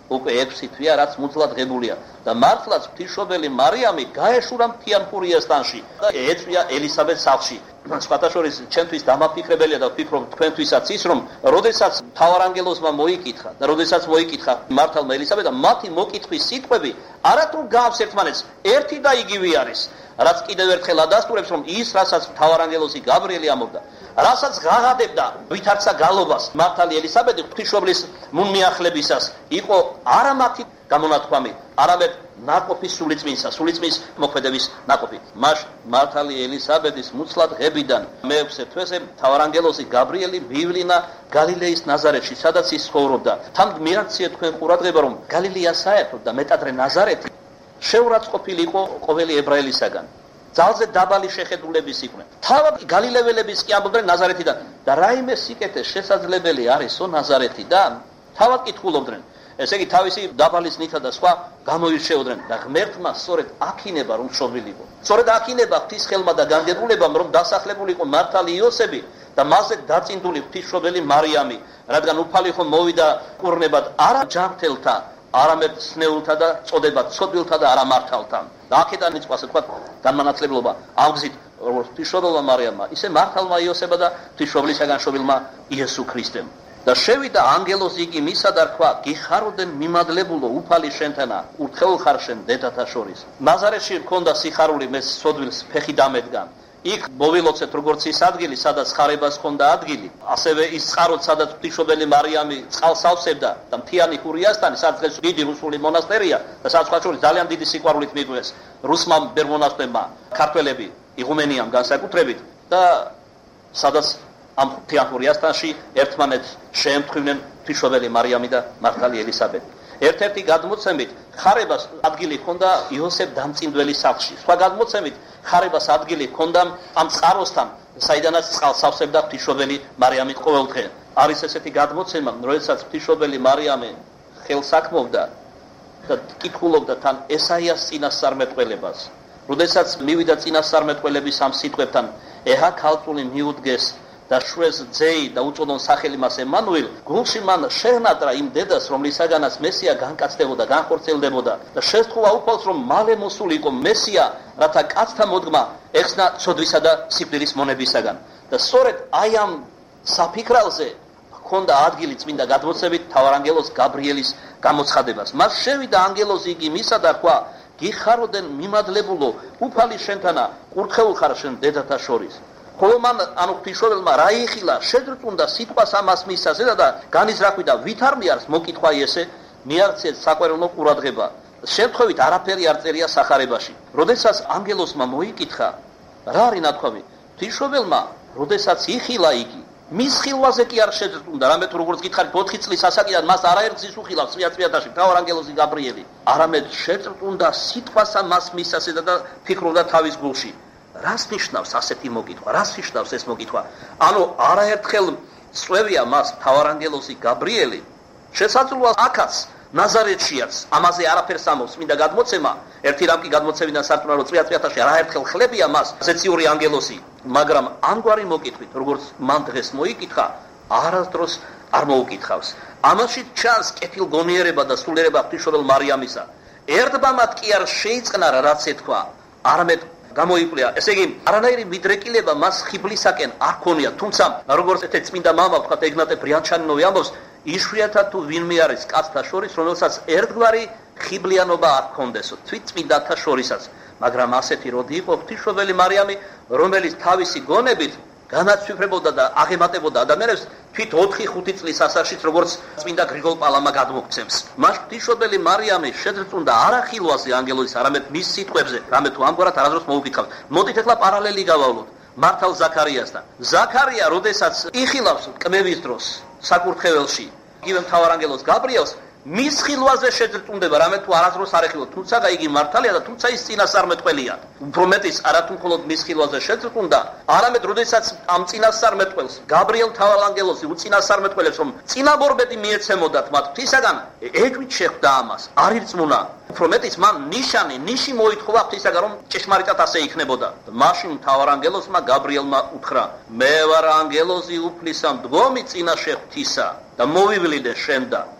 უკვე ექვსი თვეა რაც მუძლად ღებულია და მართლაც ღვთისმშობელი მარიამი გაეშურა მთიან ფურიასტანში და ეწვია ელისაბედს სახლში. სხვათა შორის ჩემთვის დამაფიქრებელია და ვფიქრობ თქვენთვისაც ის რომ როდესაც მთავარანგელოზმა მოიკითხა და როდესაც მოიკითხა მართალმა ელისაბედმა მათი მოკითხვის სიტყვები არათუ გავს ერთმანეთს ერთი და იგივე არის რაც კიდევ ერთხელ ადასტურებს რომ ის რასაც მთავარანგელოზი გაბრიელი ამბობდა რასაც ღაღადებდა ვითარცა გალობას მართალი ელისაბედი ღვთისმშობლის მუნმიახლებისას იყო არა მათი გამონათქვამი არამედ ნაყოფის სულიწმინსა სულიწმის მოქმედების ნაყოფი მას მართალი ელისაბედის მუცლად ღებიდან მეექვსე თვეზე მთავარანგელოზი გაბრიელი მიივლინა გალილეის ნაზარეთში სადაც ის ცხოვრობდა თან მიაქცია თქვენ ყურადღება რომ გალილეა საერთოდ და მეტადრე ნაზარეთი შეურაცხყოფილი იყო ყოველი ებრაელისაგან ძალზე დაბალი შეხედულების იყვნენ თავად გალილეველების კი ამბობდნენ ნაზარეთიდან და რაიმე სიკეთე შესაძლებელი არისო ნაზარეთიდან თავად კითხულობდნენ ესე იგი თავისი დაბალის ნითა და სხვა გამოირჩეოდნენ და ღმერთმა სწორედ აქინება რომ მშობილიყო სწორედ აქინება ღვთისხელმა და განგებულებამ რომ დასახლებულიყო მართალი იოსები და მასზე დაწინდული ღვთისმშობელი მარიამი რადგან უფალი ხომ მოვიდა კურნებად არა ჯანმრთელთა არამედ სნეულთა და წოდებად ცოდვილთა და არა მართალთა და აქედან იწყო ასე თქვა განმანათლებლობა ამ გზით როგორც ღვთისმშობელმა მარიამმა ისე მართალმა იოსება და ღვთისმშობლისაგან შობილმა იესო ქრისტემ და შევიდა ანგელოზი იგი მისა და რქვა გიხაროდენ მიმადლებულო უფალი შენთანა ურთხეულ ხარ შენ დედათა შორის ნაზარეთში მქონდა სიხარული მე სოდვილს ფეხი დამედგა იქ მოვილოცეთ როგორც ის ადგილი სადაც ხარებას ჰქონდა ადგილი ასევე ის წყაროც სადაც ღვთისმშობელი მარიამი წყალს ავსებდა და მთიანი ხურიასტანი სადაც დღეს დიდი რუსული მონასტერია და სადაც სხვა შორის ძალიან დიდი სიყვარულით მიგვეს რუსმა ბერმონასტერმა ქართველები იღუმენიამ განსაკუთრებით და სადაც ამ მთიან ხურიასტანში ერთმანეთს შეემთხვიდნენ ღვთისმშობელი მარიამი და მართალი ელისაბედი ერთ-ერთი გადმოცემით ხარებას ადგილი ჰქონდა იოსებ დამწინდველის სახლში სხვა გადმოცემით ხარებას ადგილი ჰქონდა ამ წყაროსთან საიდანაც წყალს ავსებდა ღვთისმშობელი მარიამი ყოველდღე არის ესეთი გადმოცემა როდესაც ღვთისმშობელი მარიამი ხელს აკმოვდა და კითხულობდა თან ესაიას წინასწარმეტყველებას როდესაც მივიდა წინასწარმეტყველების ამ სიტყვებთან ეჰა ქალწული მიუდგეს და შვეს ძეი და უწოდონ სახელი მას ემანუელ გულში მან შეღნატრა იმ დედას რომლისაგანაც მესია განკაცდებოდა განხორციელდებოდა და შესთხოვა უფალს რომ მალე მოსულიყო მესია რათა კაცთა მოდგმა ეხსნა ცოდვისა და სიკვდილის მონებისაგან და სწორედ აი ამ საფიქრალზე ჰქონდა ადგილი წმინდა გადმოცემით მთავარანგელოზ გაბრიელის გამოცხადებას მას შევიდა ანგელოზი იგი მისა და რქვა გიხაროდენ მიმადლებულო უფალი შენთანა ურთხეულ ხარ შენ დედათა შორის ხოლო მან ანუ ღვთისმშობელმა რა იხილა შედრწუნდა სიტყვას ამას მისაზე და განიზრახვიდა ვით არ მიარს მოკითხვა ესე მიაღწიეთ საყვერელო ყურადღება შემთხვევით არაფერი არ წერია სახარებაში როდესაც ანგელოზმა მოიკითხა რა არის ნათქვამი ღვთისმშობელმა როდესაც იხილა იგი მის ხილვაზე კი არ შედრწუნდა რამე თუ როგორც გითხარით ოთხი წლის ასაკიდან მას არაერთგზის უხილავს წვია წვიათაში მთავარანგელოზი გაბრიელი არამედ შედრწუნდა სიტყვას ამას მისაზე და ფიქრობდა თავის გულში რას ნიშნავს ასეთი მოკითხვა? რას ნიშნავს ეს მოკითხვა? ანუ არაერთხელ წვევია მას მთავარანგელოზი გაბრიელი, შესაძლოა აქაც ნაზარეთშიაც ამაზე არაფერს ამბობს მინდა გადმოცემა, ერთი რამ კი გადმოცემიდან სარწმუნოა რომ წვია წვიათაში არაერთხელ ხლებია მას ზეციური ანგელოზი, მაგრამ ამგვარი მოკითხვით, როგორც მან დღეს მოიკითხა, არასდროს არ მოუკითხავს. ამაში ჩანს კეთილგონიერება და სულიერება ღვთისმშობელ მარიამისა. ერთბამად კი არ შეიწყნარა რაც ეთქვა, არამედ გამოიკვლია. ესე იგი, არანაირი მიდრეკილება მას ხიბლისაკენ არ ქონია, თუმცა როგორც ერთ წმინდა მამა ვთქვათ ეგნატე ბრიანჩანინოვი ამბობს, იშვიათად თუ ვინმე არის კაცთა შორის, რომელსაც ერთგვარი ხიბლიანობა არ ქონდესო, თვით წმინდათა შორისაც, მაგრამ ასეთი როდი იყო ღვთისმშობელი მარიამი, რომელიც თავისი გონებით განაცვიფრებოდა და აღემატებოდა ადამიანებს თვით ოთხი ხუთი წლის ასაკშიც როგორც წმინდა გრიგოლ პალამა გადმოგცემს. მას ღვთისმშობელი მარიამი შედრწუნდა არა ხილვაზე ანგელოზის, არამედ მის სიტყვებზე, რამე თუ ამგვარად არასდროს მოუკითხავთ. მოდით ახლა პარალელი გავავლოთ მართალ ზაქარიასთან. ზაქარია, როდესაც იხილავს კმევის დროს საკურთხეველში, იგივე მთავარანგელოზ გაბრიელს მის ხილვაზე შედრწუნდება, რამე თუ არასდროს არ ეხილოთ, თუმცა იგი მართალია და თუმცა ის წინასწარმეტყველია. უფრო მეტის არათუ მხოლოდ მის ხილვაზე შედრწუნდა, არამედ როდესაც ამ წინასწარმეტყველს გაბრიელ მთავარანგელოზი უწინასწარმეტყველებს, რომ წინამორბედი მიეცემოდათ მათ ღვთისაგან, ეჭვით შეხვდა ამას, არ ირწმუნა. უფრო მეტის მან ნიშანი, ნიში მოითხოვა ღვთისაგან, რომ ჭეშმარიტად ასე იქნებოდა. მაშინ მთავარანგელოზმა გაბრიელმა უთხრა: მე ვარ ანგელოზი უფლისა, მდგომი წინაშე ღვთისა და მოვივლინე შენ და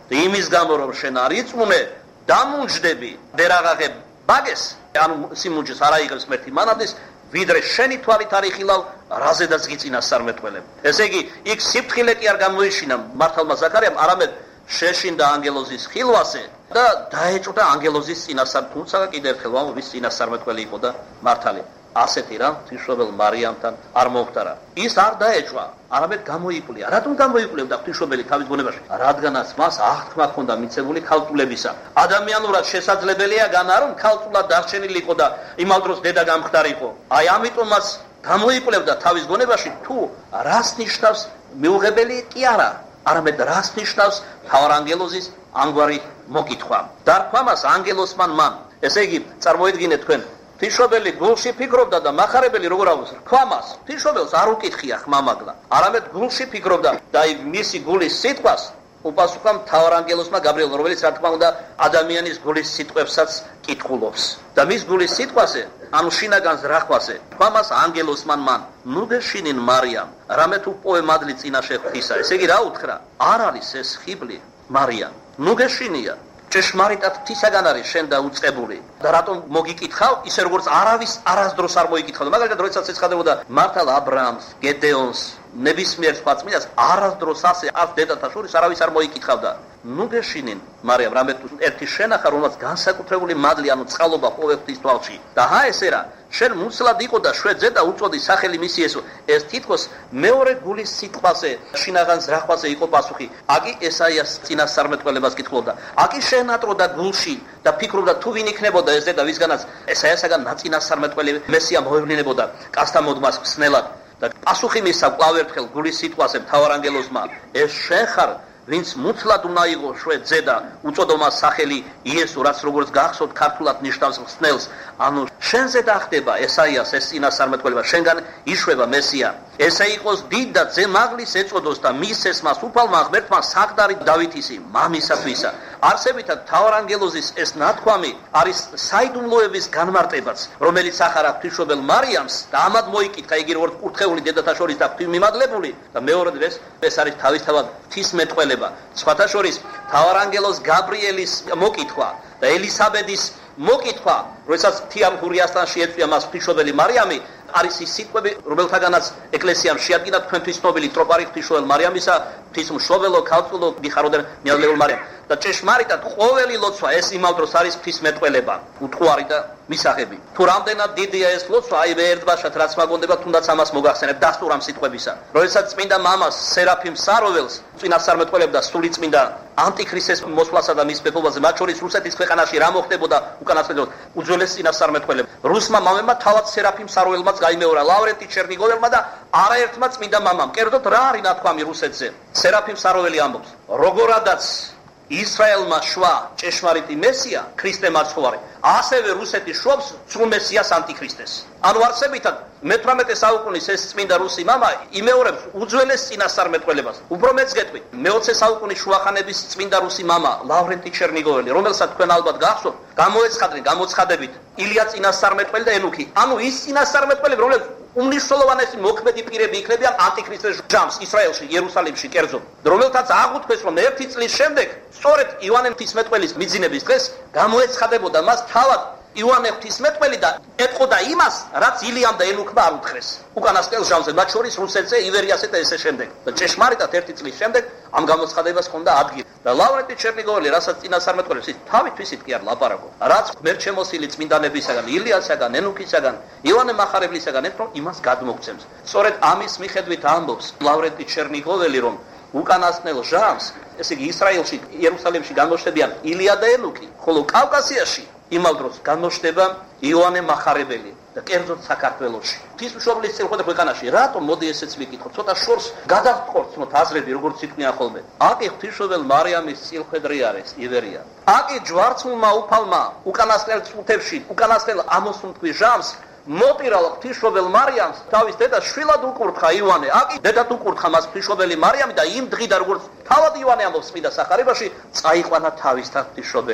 იმის გამო რომ შენ არ იწმუნე დამუნჯდები ვერაღაღებ ბაგეს ანუ სიმუნჯეს არ აიღებს მერტი მანადის ვიდრე შენი თვალით არ იხილავ რაზედაც გიწინასწარმეტყველებ ესე იგი იქ სიფრთხილე კი არ გამოიშინა მართალმა ზაქარიამ არამედ შეშინდა ანგელოზის ხილვაზე და დაეჭვდა ანგელოზის წინასწარ თუმცა კიდევ ერთხელ ვამბობ ის წინასწარმეტყველი იყო და მართალი ასეთი რამ ღვთისმშობელ მარიამთან არ მოხდარა ის არ დაეჭვა არამედ გამოიკვლია რატომ გამოიკვლევდა ღვთისმშობელი თავის გონებაში რადგანაც მას აღთქმა ჰქონდა მიცემული ქალწულებისა ადამიანურად შესაძლებელია განა რომ ქალწულად დარჩენილი იყო და იმავ დროს დედა გამხდარი იყო აი ამიტომაც გამოიკვლევდა თავის გონებაში თუ რას ნიშნავს მიუღებელი კი არა არამედ რას ნიშნავს მთავარანგელოზის ამგვარი მოკითხვა დარქვა მას ანგელოსმან მან ესე იგი წარმოიდგინეთ თქვენ ღვთისმშობელი გულში ფიქრობდა და მახარებელი როგორ აქვს რქვა მას ღვთისმშობელს არ უკითხია ხმამაგლა არამედ გულში ფიქრობდა და აი მისი გულის სიტყვას უპასუხა მთავარანგელოსმა გაბრიელმა რომელიც რა თქმა უნდა ადამიანის გულის სიტყვებსაც კითხულობს და მის გულის სიტყვაზე ანუ შინაგანს რახვაზე თქვა მას ანგელოსმან მან ნუ გეშინინ მარიამ რამე თუ პოვე მადლი წინაშე ღვთისა ესე იგი რა უთხრა არ არის ეს ხიბლი მარიამ ნუ გეშინია ჭეშმარიტად ღვთისაგან არის შენ და უწყებული და რატომ მოგიკითხავ ისე როგორც არავის არასდროს არ მოიკითხავდა მაგალითად როდესაც ეცხადებოდა მართალ ა ブラ ამს გედეონს ნებისმიერ სხვა წმინდანს არასდროს ასე ას დედათა შორის არავის არ მოიკითხავდა ნუ გეშინინ მარიამ რამე თუ ერთი შენახა რომელსაც განსაკუთრებული მადლი ანუ წყალობა პოვე ღვთის თვალში და ჰა ესე რა შენ მუცლად იყო და შვედზე და უწოდი სახელი მისი ესო ეს თითქოს მეორე გულის სიტყვაზე შინაგანს რახვაზე იყო პასუხი აკი ესაიას წინასწარმეტყველებას კითხულობდა აკი შენატროდა გულში და ფიქრობდა თუ ვინ იქნებოდა ეს დედა ვისგანაც ესაიასაგან ნაწინასწარმეტყველი მესია მოევლინებოდა კაცთა მოდმას ხსნელად და პასუხი მისცა კვლავ ერთხელ გულის სიტყვაზე მთავარანგელოზმა ეს შენ ხარ ვინც მუცლად უნდა იყო შვედზე და უწოდომა სახელი იესო რაც როგორც გახსოვთ ქართულად ნიშნავს ხსნელს ანუ შენზე დახდება ესაიას ეს წინასწარმეტყველება შენგან იშვება მესია ესე იყოს დიდ და ძემაღლის ეწოდოს და მის ესმას უფალმა ღმერთმა საყდარი დავითისი მამისათვისა არსებითად მთავარანგელოზის ეს ნათქვამი არის საიდუმლოების განმარტებაც რომელიც ახარა ღვთისმშობელ მარიამს და ამად მოიკითხა იგი როგორც კურთხეული დედათა შორის და ღვთისმიმადლებული და მეორედ ეს ეს არის თავისთავად ღვთისმეტყველება სხვათა შორის მთავარანგელოზ გაბრიელის მოკითხვა და ელისაბედის მოკითხვა როდესაც თიამ გურიასთან შეეწვია მას ღვთისმშობელი მარიამი არის ის სიტყვები რომელთაგანაც ეკლესიამ შეადგინა თქვენთვის ცნობილი ტროპარი ღვთისმშობელ მარიამისა ღვთისმშობელო ქალწულო დიხაროდენ მიადლებულ მარიამ და ჭეშმარიტად ყოველი ლოცვა ეს იმავ დროს არის ღვთისმეტყველება უთხოვარი და მისაღები თუ რამდენად დიდია ეს ლოცვა აი ერთბაშად რაც მაგონდება თუნდაც ამას მოგახსენებ დასტურ ამ სიტყვებისა როდესაც წმინდა მამას სერაფიმ საროველს წინასწარმეტყველებდა სული წმინდა ანტიქრისტეს მოსვლასა და მის მეფობაზე მათ შორის რუსეთის ქვეყანაში რა მოხდებოდა უკანასკნელად უძველეს წინასწარმეტყველება რუსმა მამებმა თავად სერაფიმ საროველმაც გაიმეორა ლავრენტი ჩერნიგოველმა და არაერთმა წმინდა მამამ კერძოდ რა არის ნათქვამი რუსეთზე სერაფიმ საროველი ამბობს როგორადაც ისრაელმა შვა ჭეშმარიტი მესია ქრისტე მაცხოვარი ასევე რუსეთი შვობს ცრუ მესიას ანტიქრისტეს ანუ არსებითად მეთვრამეტე საუკუნის ეს წმინდა რუსი მამა იმეორებს უძველეს წინასწარმეტყველებას უფრო მეც გეტყვი მეოცე საუკუნის შუახანების წმინდა რუსი მამა ლავრენტი ჩერნიგოველი რომელსაც თქვენ ალბათ გახსოვთ გამოეცხადნენ გამოცხადებით ილია წინასწარმეტყველი და ენუქი ანუ ის წინასწარმეტყველები რომლებიც უმნიშვნელოვანესი მოქმედი პირები იქნებიან ანტიქრისტეს ჟამს ისრაელში იერუსალიმში კერძოდ რომელთაც აღუთქვეს რომ ერთი წლის შემდეგ სწორედ იოანე ღვთისმეტყველის მიძინების დღეს გამოეცხადებოდა მას თავად იოანე ღვთისმეტყველი და ეტყოდა იმას რაც ილიამ და ენუქმა არ უთხრეს უკანასკნელ ჟამზე მათ შორის რუსეთზე ივერიასე და ესე შემდეგ და ჭეშმარიტად ერთი წლის შემდეგ ამ გამოცხადებას ჰქონდა ადგილი და ლავრენტი ჩერნიგოველი რასაც წინასწარმეტყველებს ის თავითვისით კი არ ლაპარაკობს რაც ღმერთშემოსილი წმინდანებისაგან ილიასაგან ენუქისაგან იოანე მახარებლისაგან ეთქო იმას გადმოგცემს სწორედ ამის მიხედვით ამბობს ლავრენტი ჩერნიგოველი რომ უკანასკნელ ჟამს ესე იგი ისრაელში იერუსალიმში გამოჩნდებიან ილია და ენუქი ხოლო კავკასიაში იმავ დროს გამოჩნდება იოანე მახარებელი და კერძოდ საქართველოში ღვთისმშობლის წილხვედა ქვეყანაში რატომ მოდი ესეც ვიკითხოთ ცოტა შორს გადავტყორცნოთ აზრები როგორც იყვნენ ხოლმე აკი ღვთისმშობელ მარიამის წილხვედრი არის ივერია აკი ჯვარცმულმა უფალმა უკანასკნელ წუთებში უკანასკნელ ამოსუნთქვის ჟამს მოტირალ ღვთისმშობელ მარიამს თავის დედას შვილად უკურთხა იოანე აკი დედად უკურთხა მას ღვთისმშობელი მარიამი და იმ დღიდან როგორც თავად იოანე ამბობს წმინდა სახარებაში წაიყვანა თავისთან ღვთისმშობელი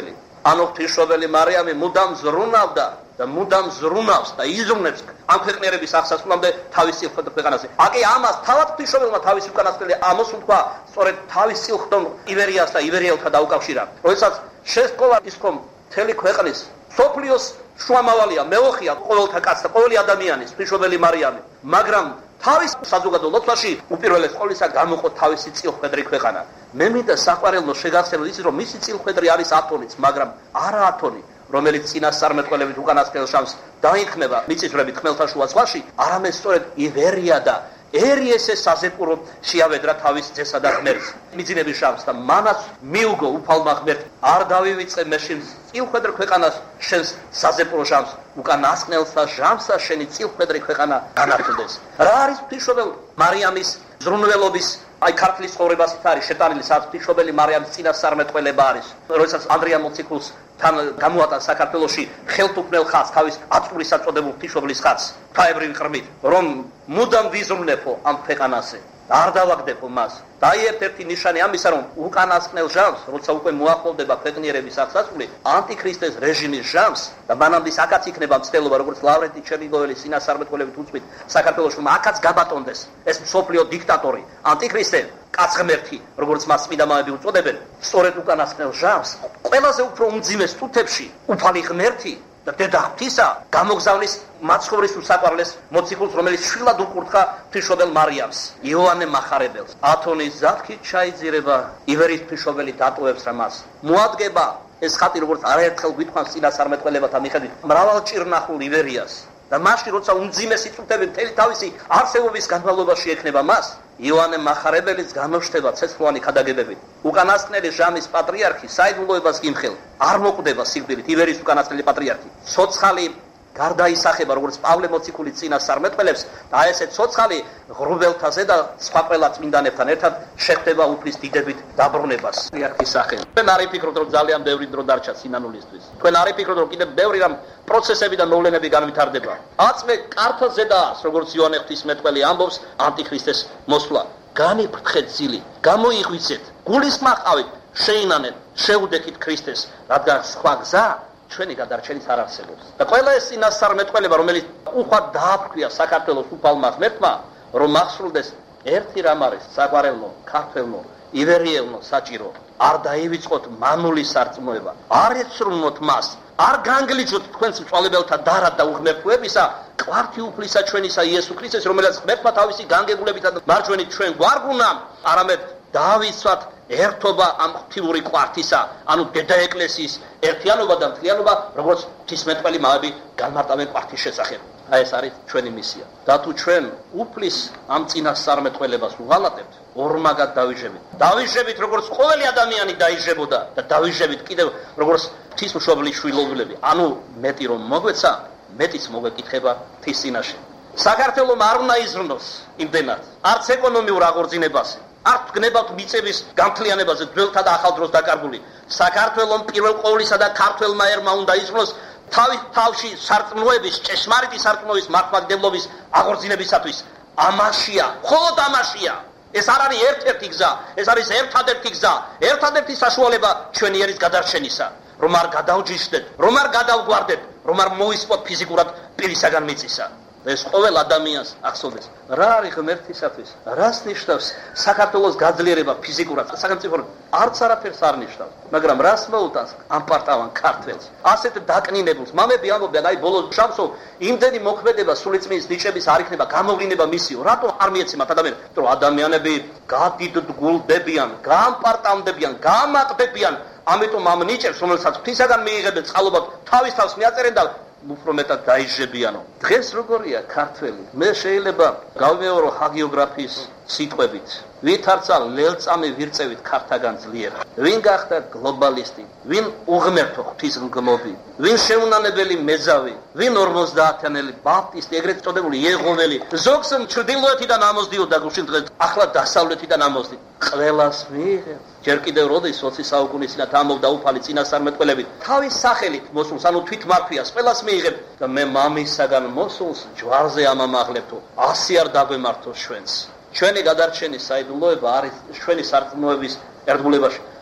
ანუ ღვთისმშობელი მარიამი მუდამ ზრუნავდა და მუდამ ზრუნავს და იზრუნებს ამ ქვეყნიერების აღსასრულამდე თავის სილხდომ ქვეყანაზე. აკი ამას თავად ღვთისმშობელმა თავის უკანასკნელი ამოს უთქვა, სწორედ თავის სილხდომ ივერიას და ივერიელთა დაუკავშირა. როდესაც შესწოლა ის რომ მთელი ქვეყნის სოფლიოს შუამავალია, მეოხია ყოველთა კაცთა, ყოველი ადამიანის ღვთისმშობელი მარიამი, მაგრამ თავის საზოგადო ლოცვაში უპირველეს ყოვლისა გამოყო თავისი წილხვედრი ქვეყანა. მე მინდა საყვარელო შეგახსენოთ ის რომ მისი წილხვედრი არის ათონიც, მაგრამ არა ათონი, რომელიც წინასწარმეტყველებით უკანასკნელ შამს დაინქმება მიწისძვრებით ხმელთაშუა ზღვაში, არამედ სწორედ ივერია და ერიესეს საზეპურო შეავედრა თავის ძესა და ღმერთს. მიძინების შამს და მანაც მიუგო უფალმა ღმერთ, არ დავივიწყე მე შენ წილხვედრ ქვეყანას შენს საზეპურო შამს, უკანასკნელსა ჟამსა შენი წილხვედრი ქვეყანა განართლდეს. რა არის ღვთისმშობელ მარიამის ზრუნველობის აი ქართლის ცხოვრებასით არის შეტანილი სადაც ღვთისმშობელი მარიამის წინასწარმეტყველება არის. როდესაც ანდრია მოციქულს თან გამოატან საქართველოში ხელთუქმნელ ხატს თავის აწურის საწოდებულ ღვთისმშობლის ხატს თაებრივი ყრმით რომ მუდამ ვიზრუნებო ამ ქვეყანაზე არ დავაგდებო მას და აი ერთ-ერთი ნიშანი ამისა რომ უკანასკნელ ჟამს როცა უკვე მოახლოვდება ქვეყნიერების აღსასრული ანტიქრისტეს რეჟიმის ჟამს და მანამდე აქაც იქნება მცდელობა როგორც ლავრენტი ჩერნიგოველის წინასწარმეტყველებით უწმით საქართველოში რომ აქაც გაბატონდეს ეს მსოფლიო დიქტატორი ანტიქრისტე კაცღმერთი როგორც მას წმინდა მამები უწოდებენ სწორედ უკანასკნელ ჟამს ყველაზე უფრო უმძიმეს თუთებში უფალი ღმერთი და დედა ღვთისა გამოგზავნის მაცხოვრის უსაყვარლეს მოციქულს რომელიც შვილად უკურთხა ღვთისმშობელ მარიამს იოანე მახარებელს ათონის ზაფხით ჩაიძირება ივერიის ღვთისმშობელი დატოვებს რა მას მოადგება ეს ხატი როგორც არაერთხელ გვითხოვს წინასწარმეტყველებათა მიხედვით მრავალჭირნახულ ივერიას და მაშინ როცა უმძიმესი წუთები მთელი თავისი არსებობის განმავლობაში ექნება მას იოანე მახარებელის გამოჩნდება ცეცხლოვანი ქადაგებებით უკანასკნელი ჟამის პატრიარქი საიდუმლოებას გიმხელ არ მოკვდება სიკვდილით ივერიის უკანასკნელი პატრიარქი ცოცხალი გარდაისახება როგორც პავლე მოციქულის წინასწარმეტყველებს და ესე ცოცხალი ღრუბელთაზე და სხვა ყველა წმინდანებთან ერთად შეხვდება უფლის დიდებით დაბრუნებას პატრიარქის სახელი. თქვენ არ იფიქროთ რომ ძალიან ბევრი დრო დარჩა სინანულისთვის. თქვენ არ იფიქროთ რომ კიდევ ბევრი რამ პროცესები და მოვლენები განვითარდება. აწმე კართაზე დაას როგორც იოანე ღვთისმეტყველი ამბობს ანტიქრისტეს მოსვლა. განიფრთხეთ ძილი, გამოიღვიცეთ, გულისმაყავით, შეინანეთ, შეუდექით ქრისტეს, რადგან სხვა გზა ჩვენი გადარჩენის არ არსებობს. და ყველა ეს წინასწარმეტყველება, რომელიც უხვად დააფრქვია საქართველოს უფალმა ღმერთმა, რომ მახსრულდეს ერთი რამ არის საყვარელო, ქართველო, ივერიელო საჭირო, არ დაივიწყოთ მანული სარწმუნოება, არ ეცრუნოთ მას, არ განგლიჯოთ თქვენს მწვალებელთა დარად და უღმერთოებისა, კვართი უფლისა ჩვენისა იესო ქრისტეს, რომელიც ღმერთმა თავისი განგებულებითა და მარჯვენით ჩვენ გვარგუნა, არამედ დაავიცვათ ერთობა ამ ღვთიური კვართისა, ანუ დედა ეკლესიის ერთიანობა და მთლიანობა, როგორც ღვთისმეტყველი მამები განმარტავენ კვართის შესახებ. აი ეს არის ჩვენი მისია. და თუ ჩვენ უფლის ამ წინასწარმეტყველებას უღალატებთ, ორმაგად დავიჟებით. დავიჟებით როგორც ყოველი ადამიანი დაიჟებოდა და დავიჟებით კიდევ როგორც ღვთისმშობლის შვილობილები. ანუ მეტი რომ მოგვეცა, მეტიც მოგვეკითხება ღვთის წინაშე. საქართველომ არ უნდა იზრუნოს იმდენად, არც ეკონომიურ აღორძინებაზე. არ გნებავთ მიწების განთლიანებაზე ძველთა და ახალ დროს დაკარგული. საქართველოს პირველ ყოვლისა და ქართველმა ერმა უნდა იზრუნოს თავის თავში სარწმუნოების, ჭეშმარიტი სარწმუნოების მართლმადიდებლობის აღორძინებისათვის. ამაშია, მხოლოდ ამაშია. ეს არ არის ერთ-ერთი გზა, ეს არის ერთადერთი გზა, ერთადერთი საშუალება ჩვენი ერის გადარჩენისა. რომ არ გადავჯიშდეთ, რომ არ გადავგვარდეთ, რომ არ მოვისპოთ ფიზიკურად პირისაგან მიწისა. ეს ყოველ ადამიანს ახსოვდეს რა არის ღმერთისათვის რას ნიშნავს საქართველოს გაძლიერება ფიზიკურად სახელმწიფო არც არაფერს არ ნიშნავს მაგრამ რას მოუტანს ამ პარტავან ქართველს ასეთ დაკნინებულს მამები ამბობენ აი ბოლოს შამსო იმდენი მოქმედება სულიწმის ნიჭების არ იქნება გამოვლინება მისიო რატო არ მიეცემათ ადამიანებს რომ ადამიანები გადიდგულდებიან გამპარტავდებიან გამატდებიან ამიტომ ამ ნიჭებს რომელსაც ღვთისაგან მიიღებენ წყალობად თავის თავს მიაწერენ და უფრო მეტად დაიჟებიანო. დღეს როგორია ქართველი? მე შეიძლება გავმეორო ჰაგიოგრაფიის სიტყვებით. ვითარცა ლელწამი ვირწევით ქართაგან ძლიერ. ვინ გახდა გლობალისტი? ვინ უღმერთო ღვთისმგლობი? ვინ შეუნანებელი მეძავი? ვინ ორმოცდაათიანელი ბაპტისტი, ეგრეთ წოდებული იეღოველი? ზოგს ჩრდილოეთიდან ამოსდიოდა გუშინ დღეს, ახლა დასავლეთიდან ამოსდი. ყველას მიიღებს. ჯერ კიდევ როდის ოცი საუკუნის წინათ ამბობდა უფალი წინასწარმეტყველები თავის სახელით მოსულს, ანუ თვითმარქვიას ყველას მიიღებ და მე მამისაგან მოსულს ჯვარზე ამამაღლებთო. ასი არ დაგვემართოს ჩვენს. ჩვენი გადარჩენის საიდუმლოება არის ჩვენი სარწმუნოების ერთგულებაში.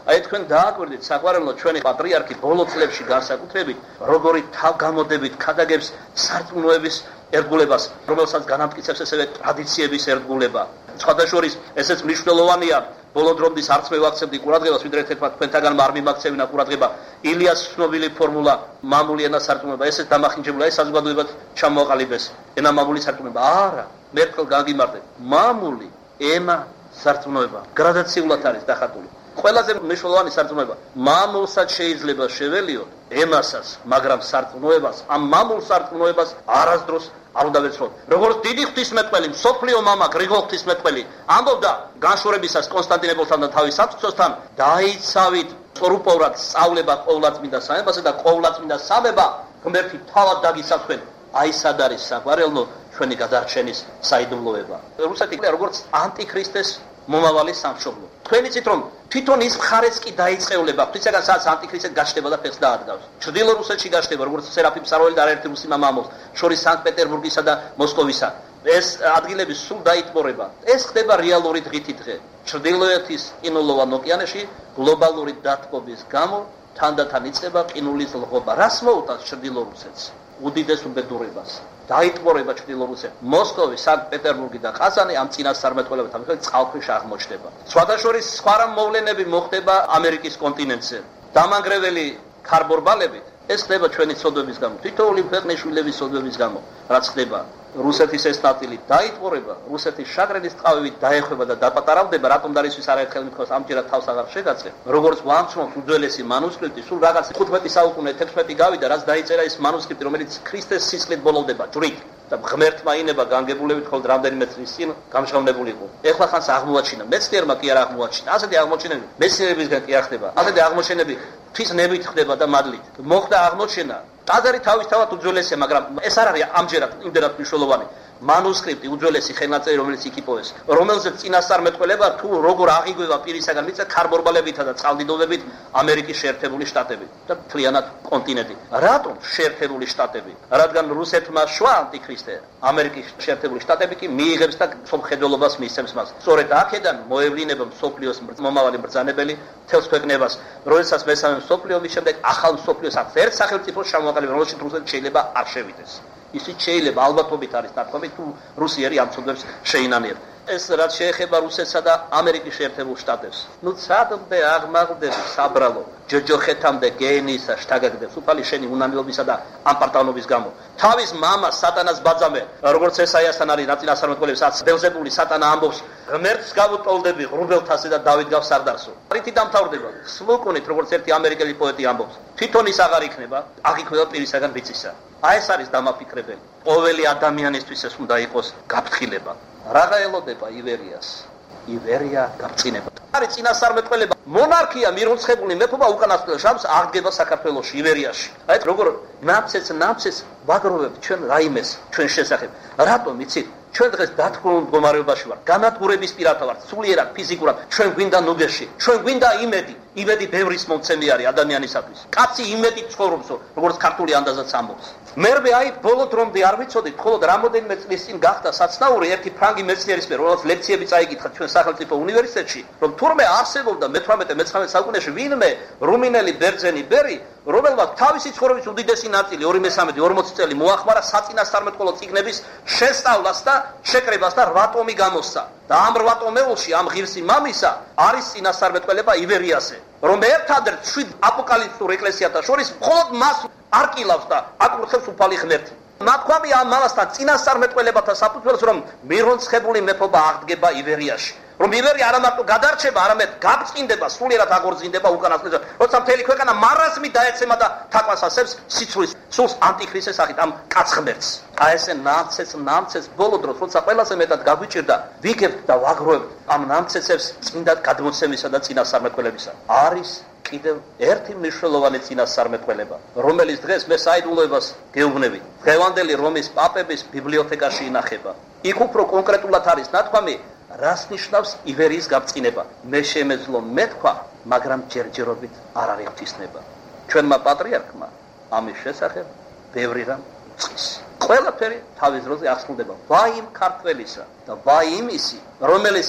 აი თქვენ დააკვირდით საყვარელო ჩვენი პატრიარქი ბოლო წლებში განსაკუთრებით როგორი თავგამოდებით ქადაგებს სარწმუნოების ერთგულებას, რომელსაც განამტკიცებს ესევე ტრადიციების ერთგულება. სხვადასხვის ესეც მნიშვნელოვანია. ბოლო დრომდის არც მე ვაქცევდი ყურადღებას, ვიდრე თქვათ თქვენთაგან არ მიმაქცევინა ყურადღება. ილიას ცნობილი ფორმულა მამული ენა სარწმუნოება, ესეც დამახინჯებულა, ეს საზოგადოებად ჩამოაყალიბეს. ენა მამული სარწმუნოება. არა, მე თქვენ გაგიმარტებ. მამული ენა სარწმუნოება გრადაციულად არის დახატული. ყველაზე მნიშვნელოვანი სარწმუნოება. მამულსაც შეიძლება შეველიოთ ემასაც, მაგრამ სარწმუნოებას, ამ მამულ სარწმუნოებას არასდროს არ უნდა ვეცხოვოთ. როგორც დიდი ღვთისმეტყველი, მსოფლიო მამა გრიგოლ ღვთისმეტყველი ამბობდა განშორებისას კონსტანტინოპოლთან და თავის საფრთხესთან, დაიცავით სწორუპოვრად სწავლება ყოვლადწმინდა სამებასა და ყოვლადწმინდა სამება ღმერთი თავად დაგისაქვენ. აი სად არის საყვარელო ჩვენი გადარჩენის საიდუმლოება. რუსეთი როგორც ანტიქრისტეს მომავალი სამშობლო. თქვენ იცით რომ თვითონ ის მხარეც კი დაიწყევლება, ღვთისაგან სადაც ანტიქრისტე გაჩნდება და ფეხს დაადგავს. ჩრდილო რუსეთში გაჩნდება, როგორც სერაფიმ საროელი და არაერთი რუსი მამა ამბობს, შორის სანქტ-პეტერბურგისა და მოსკოვისა. ეს ადგილები სულ დაიტბორება. ეს ხდება რეალური დღითი დღე. ჩრდილოეთის ყინულოვან ოკეანეში გლობალური დათბობის გამო თანდათან იწყება ყინულის ლღობა. რას მოუტანს ჩრდილო რუსეთს? უდიდეს უბედურებას. დაიტბორება ჩრდილო რუსეთი. მოსკოვი, სანქტ-პეტერბურგი და ყაზანი ამ წინასწარმეტყველებთან მიხედვით წყალქვეშ აღმოჩნდება. სხვადასხვის სხვა მოვლენები მოხდება ამერიკის კონტინენტზე. დამანგრეველი ქარბორბალებით ეს ხდება ჩვენი ცოდვების გამო. თითოეული ქვეყნის შვილების ცოდვების გამო. რაც ხდება რუსეთის ეს ნაწილი დაიტბორება, რუსეთის შაგრენის ტყავებით დაეხვება და დაპატარავდება, რატომ დარისთვის არაერთხელ მithქვას ამჯერად თავს აღარ შეგაწევ. როგორც ვამცნობ უძველესი მანუსკრიპტი, სულ რაღაც ხუთმეტი საუკუნე თექვსმეტი გავიდა, რაც დაიწერა ეს მანუსკრიპტი, რომელიც ქრისტეს სისხლით ბოლოვდება, ჯვრით. და ღმერთმა ინება განგებულებით ხოლმე რამდენიმე წლის წინ გამჟღავნებული იყო. ეხლა ხანს აღმოაჩინა, მეცნიერმა კი არ აღმოაჩინა. ასეთი აღმოჩენები მეცნიერებისგან კი არ ხდება. ასეთი აღმოჩენები ღვთისნებით ხდება და მადლით. მოხდა აღმოჩენა. ტაძარი თავისთავად უძველესია, მაგრამ ეს არ არის ამჯერად იმდენად მნიშვნელოვანი. მანუსკრიპტი უძველესი ხელნაწერი, რომელიც იქ იპოვეს, რომელზეც წინასწარმეტყველება თუ როგორ აღიგვება პირისაგან მიწა ქარბორბალებითა და წყალდიდობებით ამერიკის შეერთებული შტატები და მთლიანად კონტინენტი. რატომ შეერთებული შტატები? რადგან რუსეთმა შვა ანტიქრისტე, ამერიკის შეერთებული შტატები კი მიიღებს და მსოფლმხედველობას მისცემს მას. სწორედ აქედან მოევლინება მსოფლიოს მომავალი მბრძანებელი მთელს ქვეყნებას, როდესაც მესამე მსოფლიო ომის შემდეგ ახალ მსოფლიოს აქვს ერთ სახელმწიფოს ჩამოაყალიბება, რომელშიც რუსეთი შეიძლება არ შევიდეს. ისიც შეიძლება ალბათობით არის ნათქვამი თუ რუსიერი ამ ცოდვებს შეინანიებ. ეს რაც შეეხება რუსეთსა და ამერიკის შეერთებულ შტატებს. ნუ სადმე აღმაღლდები საბრალო ჯოჯოხეთამდე გენიისა შთაგაგდებს უფალი შენი უნანილობისა და ამპარტანობის გამო. თავის მამა სატანას ბაძამე, როგორც ესაიასთან არის ნაწილასარმეტყველებსაც ბელზებული სატანა ამბობს, ღმერთს გავუტოლდები ღრუბელთასე და დავით გავსარდარსო. რითი დამთავრდება? სლუკუნით, როგორც ერთი ამერიკელი პოეტი ამბობს, თვითონ ის აღარ იქნება, აღიქვება პირისაგან ვიცისა. აი ეს არის დამაფიქრებელი. ყოველი ადამიანისთვის ეს უნდა იყოს გაფრთხილება. რაღა ელოდება ივერიას? ივერია გაბწინება. არის წინასწარმეტყველება. მონარქია მირონცხებული მეფობა უკანასკნელ შამს აღდგება საქართველოში, ივერიაში. აი როგორ ნამცეც ნამცეც ვაგროვებ ჩვენ რაიმეს ჩვენ შესახებ. რატომ იცით? ჩვენ დღეს დათქმულ მდგომარეობაში ვართ, განადგურების პირათა ვართ, სულიერად, ფიზიკურად. ჩვენ გვინდა ნუგეში, ჩვენ გვინდა იმედი. იმედი ბევრის მომცემი არის ადამიანისათვის. კაცი იმედით ცხოვრობსო, როგორც ქართული ანდაზაც ამბობს. მერვე აი ბოლო დრომდე არ ვიცოდით, მხოლოდ რამოდენიმე წლის წინ გახდა საცნაური ერთი ფრანგი მეცნიერის მიერ, რომელსაც ლექციები წაიკითხა ჩვენ სახელმწიფო უნივერსიტეტში, რომ თურმე არსებობდა მეთვრამეტე მეცხრამეტე საუკუნეში ვინმე რუმინელი ბერძენი ბერი, რომელმაც თავისი ცხოვრების უდიდესი ნაწილი ორი მესამედი ორმოცი წელი მოახმარა საწინასწარმეტყველო წიგნების შესწავლას და შეკრებას და რვა ტომი გამოსცა. და ამ რვა ტომეულში ამ ღირსი მამისა არის წინასწარმეტყველება ივერიაზე, რომ ერთადერთ შვიდ აპოკალიფსურ ეკლესიათა შორის მხოლოდ მას არ კილავს და აკურთხებს უფალი ღმერთი. ნათქვამია ამ მამასთან წინასწარმეტყველებათა საფუძველს, რომ მირონცხებული მეფობა აღდგება ივერიაში. რომ ივერია არა მარტო გადარჩება, არამედ გაბწინდება, სულიერად აღორძინდება უკანასკნელზე. როცა მთელი ქვეყანა მარაზმი დაეცემა და თაყვანს ასევს სიცრუის სულს ანტიქრისტეს სახით ამ კაცღმერთს. აი ესე ნამცეც ნამცეც ბოლო დროს, როცა ყველაზე მეტად გაგვიჭირდა, ვიგებთ და ვაგროვებთ ამ ნამცეცებს წმინდა გადმოცემისა და წინასწარმეტყველებისა. არის კიდევ ერთი მნიშვნელოვანი წინასწარმეტყველება, რომელიც დღეს მე საიდუმლოებას გეუბნები. დღევანდელი რომის პაპების ბიბლიოთეკაში ინახება. იქ უფრო კონკრეტულად არის ნათქვამი, რას ნიშნავს ივერიის გაბწინება. მე შემეძლო მეთქვა, მაგრამ ჯერჯერობით არ არის ღვთისნება. ჩვენმა პატრიარქმა ამის შესახებ ბევრი რამ წის. ყველაფერი თავის დროზე აღსრულდება. ვაი იმ ქართველისა და ვაი იმისი, რომელიც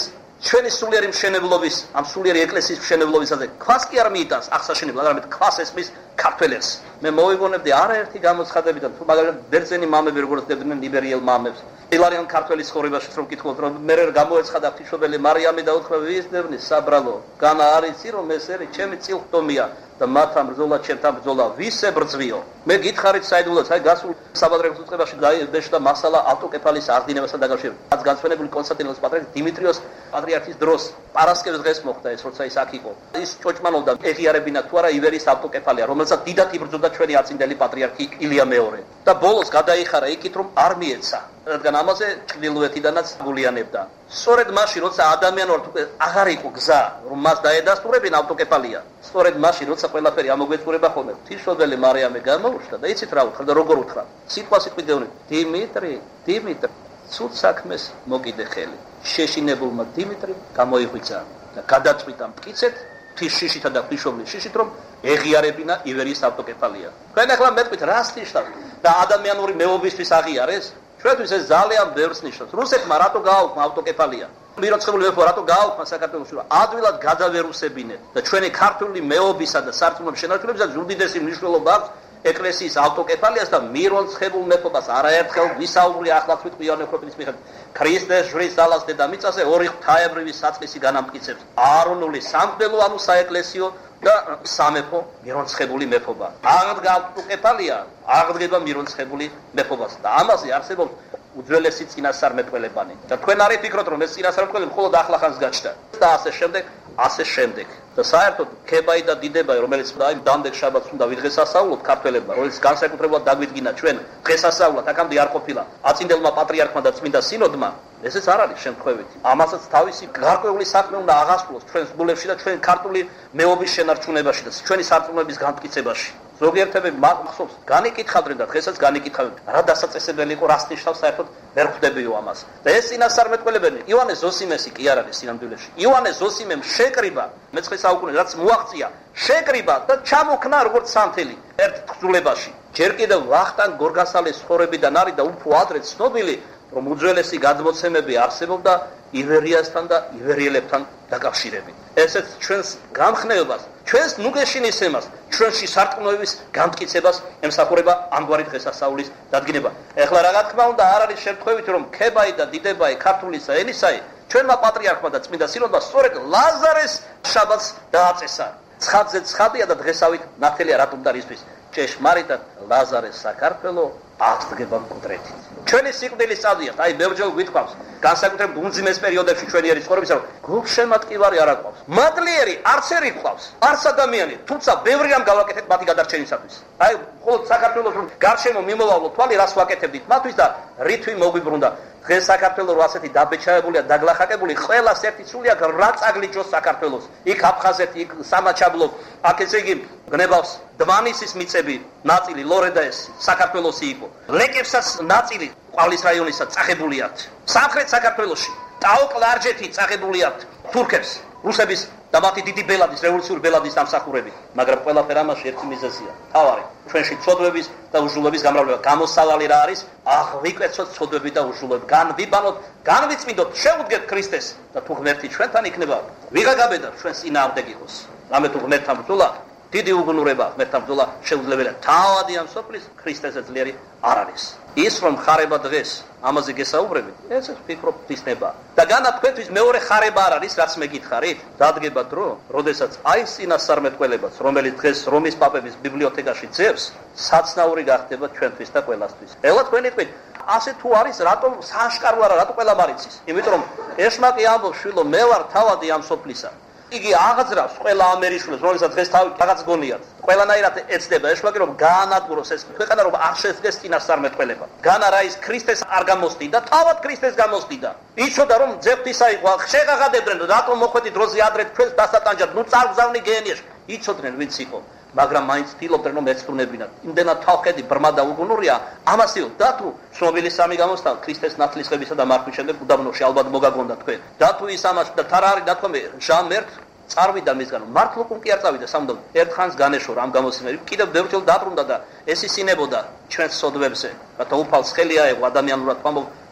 ჩვენი სულიერი მშენებლობის, ამ სულიერი ეკლესიის მშენებლობისაზე ქვას კი არ მიიტანს აღსაშენებლად, არამედ ქვას ესმის ქართველებს. მე მოვიგონებდი არაერთი გამოცხადებიდან, თუ მაგალითად ბერძენი მამები როგორც დებდნენ იბერიელ მამებს. ილარიან ქართველის ცხოვრებაშიც რომ კითხულობთ, რომ მე გამოეცხადა ღვთისმშობელი მარიამი და უთხრა ვის დებნის საბრალო, განა არ იცი რომ ეს ერი ჩემი წილხდომია და მათთან ბრძოლა ჩემთან ბრძოლა ვის ებრძვიო. მე გითხარით საიდუმლოც, აი გასულ საბადრექოს უწყებაში დაიჭდა მასალა ავტოკეფალიის აღდინებასთან დაკავშირებით. რაც განსვენებული კონსტანტინოპოლის პატრიარქ დიმიტრიოს პატრიარქის დროს პარასკევს დღეს მოხდა ეს, როცა ის აქ იყო. ის ჭოჭმანობდა ეღიარებინა თუ არა ივერიის ავტოკეფალია, რომელსაც დიდად იბრძოდა ჩვენი აწინდელი პატრიარქი ილია მეორე. და ბოლოს გადაიხარა იქით რომ არ მიეცა. რადგან ამაზე ჩრდილოეთიდანაც გულიანებდა. სწორედ მაშინ როცა ადამიანურად უკვე აღარ იყო გზა რომ მას დაედასტურებინა ავტოკეფალია. სწორედ მაშინ როცა ყველაფერი ამოგვეწურება ხოლმე ღვთისმშობელი მარიამე გამოუჩნდა და იცით რა უთხრა და როგორ უთხრა. სიტყვა სიტყვით გეუბნები. დიმიტრი, დიმიტრი, ცუდ საქმეს მოგიდე ხელი. შეშინებულმა დიმიტრიმ გამოიღვიძა და გადაწყვიტა მტკიცეთ ღვთის შიშითა და ღვთისმშობლის შიშით რომ ეღიარებინა ივერიის ავტოკეფალია. თქვენ ახლა მეტყვით რას ნიშნავს და ადამიანური მეობისთვის აღიარეს? ჩვენთვის ეს ძალიან ბევრს ნიშნავს. რუსეთმა რატო გააუქმა ავტოკეფალია? მიროცხებული მეფე რატო გააუქმა საქართველოში? ადვილად გადავერუსებინეთ და ჩვენი ქართული მეობისა და სარწმუნო შენარჩუნებისა უდიდესი მნიშვნელობა აქვს ეკლესიის ავტოკეფალიას და მირონცხებულ მეფობას. არაერთხელ ვისაუბრე ახლაც ვიტყვი იოანე ქროპინის მიხედვით. ქრისტეს ჟრის ძალას დედამიწაზე ორი ღვთაებრივი საწყისი განამტკიცებს. აარონული სამღვდელო ანუ საეკლესიო და სამეფო მირონცხებული მეფობა. აღდგა ავტოკეფალია, აღდგება მირონცხებული მეფობას და ამაზე არსებობს უძველესი წინასწარმეტყველებანი. და თქვენ არ იფიქროთ რომ ეს წინასწარმეტყველები მხოლოდ ახლახანს გაჩნდა და ასე შემდეგ, ასე შემდეგ. და საერთოდ ქებაი და დიდებაი, რომელიც აი დამდეგ შაბათს უნდა ვიდღესასწაულოთ ქართველებმა, რომელიც განსაკუთრებულად დაგვიდგინა ჩვენ დღესასწაულად, აქამდე არ ყოფილა აწინდელმა პატრიარქმა და წმინდა სინოდმა, ესეც არ არის შემთხვევითი. ამასაც თავისი გარკვეული საქმე უნდა აღასრულოს ჩვენს გულებში და ჩვენ ქართული მეობის შენარჩუნებაში და ჩვენი სარწმუნოების განმტკიცებაში. ზოგიერთები მახსოვს განიკითხავდნენ და დღესაც განიკითხავენ რა დასაწესებელი იყო, რას ნიშნავს საერთოდ ვერ ხვდებიო ამას. და ეს წინასწარმეტყველებანი იოანე ზოსიმესი კი არ არის სინამდვილეში. იოანე ზოსიმემ შეკრიბა მეცხრე საუკუნეში, რაც მოაღწია, შეკრიბა და ჩამოქნა როგორც სამთელი ერთ თხზულებაში. ჯერ კიდევ ვახტანგ გორგასალის ცხოვრებიდან არის და უფრო ადრე ცნობილი რომ უძველესი გადმოცემები არსებობდა ივერიასთან და ივერიელებთან დაკავშირებით. ესეც ჩვენს გამხნევებას, ჩვენს ნუგეშინისემას, ჩვენში სარწმუნოების განმტკიცებას ემსახურება ამგვარი დღესასწაულის დადგინება. ეხლა რა თქმა უნდა არ არის შემთხვევითი რომ ქებაი და დიდებაი ქართულისა ელისაი ჩვენმა პატრიარქმა და წმინდა სინოდმა სწორედ ლაზარეს შაბათს დააწესა. ცხადზე ცხადია და დღესავით ნათელია რატომ და რისთვის. ჭეშმარიტად ლაზარეს საქართველო აღსდგება მკვდრეთით. ჩვენი სიკვდილის წავდიათ, აი ბევრჯერ გვითქვამს, განსაკუთრებით უმძიმეს პერიოდებში ჩვენი ერის ცხოვრებისა, გულშემატკივარი არ აყვავს. მადლიერი არც ერი ყავს, არც ადამიანი, თუმცა ბევრი რამ გავაკეთეთ მათი გადარჩენისათვის. აი მხოლოდ საქართველოს რომ გარშემო მიმოვალო თვალი რას ვაკეთებდით მათთვის და რითვი მოგვიბრუნდა. დღეს საქართველო რო ასეთი დაბეჭდებულია, დაგლახაკებული, ყველას ერთი სული აქვს რა წაგლიჯოს საქართველოს. იქ აფხაზეთი, იქ სამაჩაბლო, აქ ესე იგი გნებავს დმანისის მიწები, ნაწილი ლორედაეს საქართველოსი იყო. ლეკებსაც ნაწილი ყავლის რაიონისა წაღებული აქვს. სამხრეთ საქართველოში ტაო-კლარჯეთი წაღებული აქვს თურქებს, რუსების და მათი დიდი ბელადის, რევოლუციური ბელადის დამსახურებით. მაგრამ ყველაფერ ამაში ერთი მიზეზია. თავარი ჩვენში ცოდვების და უჟულობის გამრავლება. გამოსავალი რა არის? აღვიკვეცოთ ცოდვები და უჟულოები. განვიბანოთ, განვიწმინდოთ, შევუდგეთ ქრისტეს და თუ ღმერთი ჩვენთან იქნება, ვიღა გაბედა ჩვენს წინააღმდეგ იყოს. რამე თუ ღმერთთან ბრძოლა დიდი უგუნურება, ღმერთთან ბრძოლა შეუძლებელია. თავადი ამ სოფლის ქრისტეზე ძლიერი არ არის. ის რომ ხარება დღეს ამაზე გესაუბრებით, ეს ვფიქრობ ღვთისნება. და განა თქვენთვის მეორე ხარება არ არის, რაც მე გითხარით, დადგება დრო, როდესაც აი წინასწარმეტყველებაც, რომელიც დღეს რომის პაპების ბიბლიოთეკაში ძევს, საცნაური გახდება ჩვენთვის და ყველასთვის. ეხლა თქვენი თქვით, ასე თუ არის, რატომ სააშკარო არა, რატო ყველა მარიცის? იმიტომ რომ ეშმაკი ამბობს, შვილო, მე ვარ თავადი ამ სოფლისა. იგი აღძრავს ყველა ამერიშვილებს, რომელსაც დღეს თავი რაღაც გონიათ. ყველანაირად ეცდება ეშმაკი რომ გაანადგუროს ეს ქვეყანა, რომ არ შედგეს წინასწარმეტყველება. განა რა ის ქრისტეს არ გამოსდიდა, თავად ქრისტეს გამოსდიდა. იცოდა რომ ძეფთისა იყო, შეღაღადებდნენ, რატომ მოხვედი დროზე ადრე თქვენს დასატანჯად, ნუ წარგზავნი გენიაში. იცოდნენ ვინც იყო, მაგრამ მაინც ცდილობდნენ რომ ეცდუნებინათ. იმდენად თავხედი ბრმა და უგუნურია, ამასიო და თუ ცნობილი სამი გამოსთა ქრისტეს ნათლისღებისა და მართვის შემდეგ უდაბნოში ალბათ მოგაგონდა თქვენ. და თუ ის ამას და თარ არის დათქვამი ჟამერტ წარვიდა მისგან მართლ უკუნ კი არ წავიდა სამუდამ ერთხანს განეშორა ამ გამოსიმები კიდევ ბევრჯერ დაბრუნდა და ეს ისინებოდა ჩვენს სოდვებზე რათა უფალს ხელი აეღო ადამიანურად ვამბობ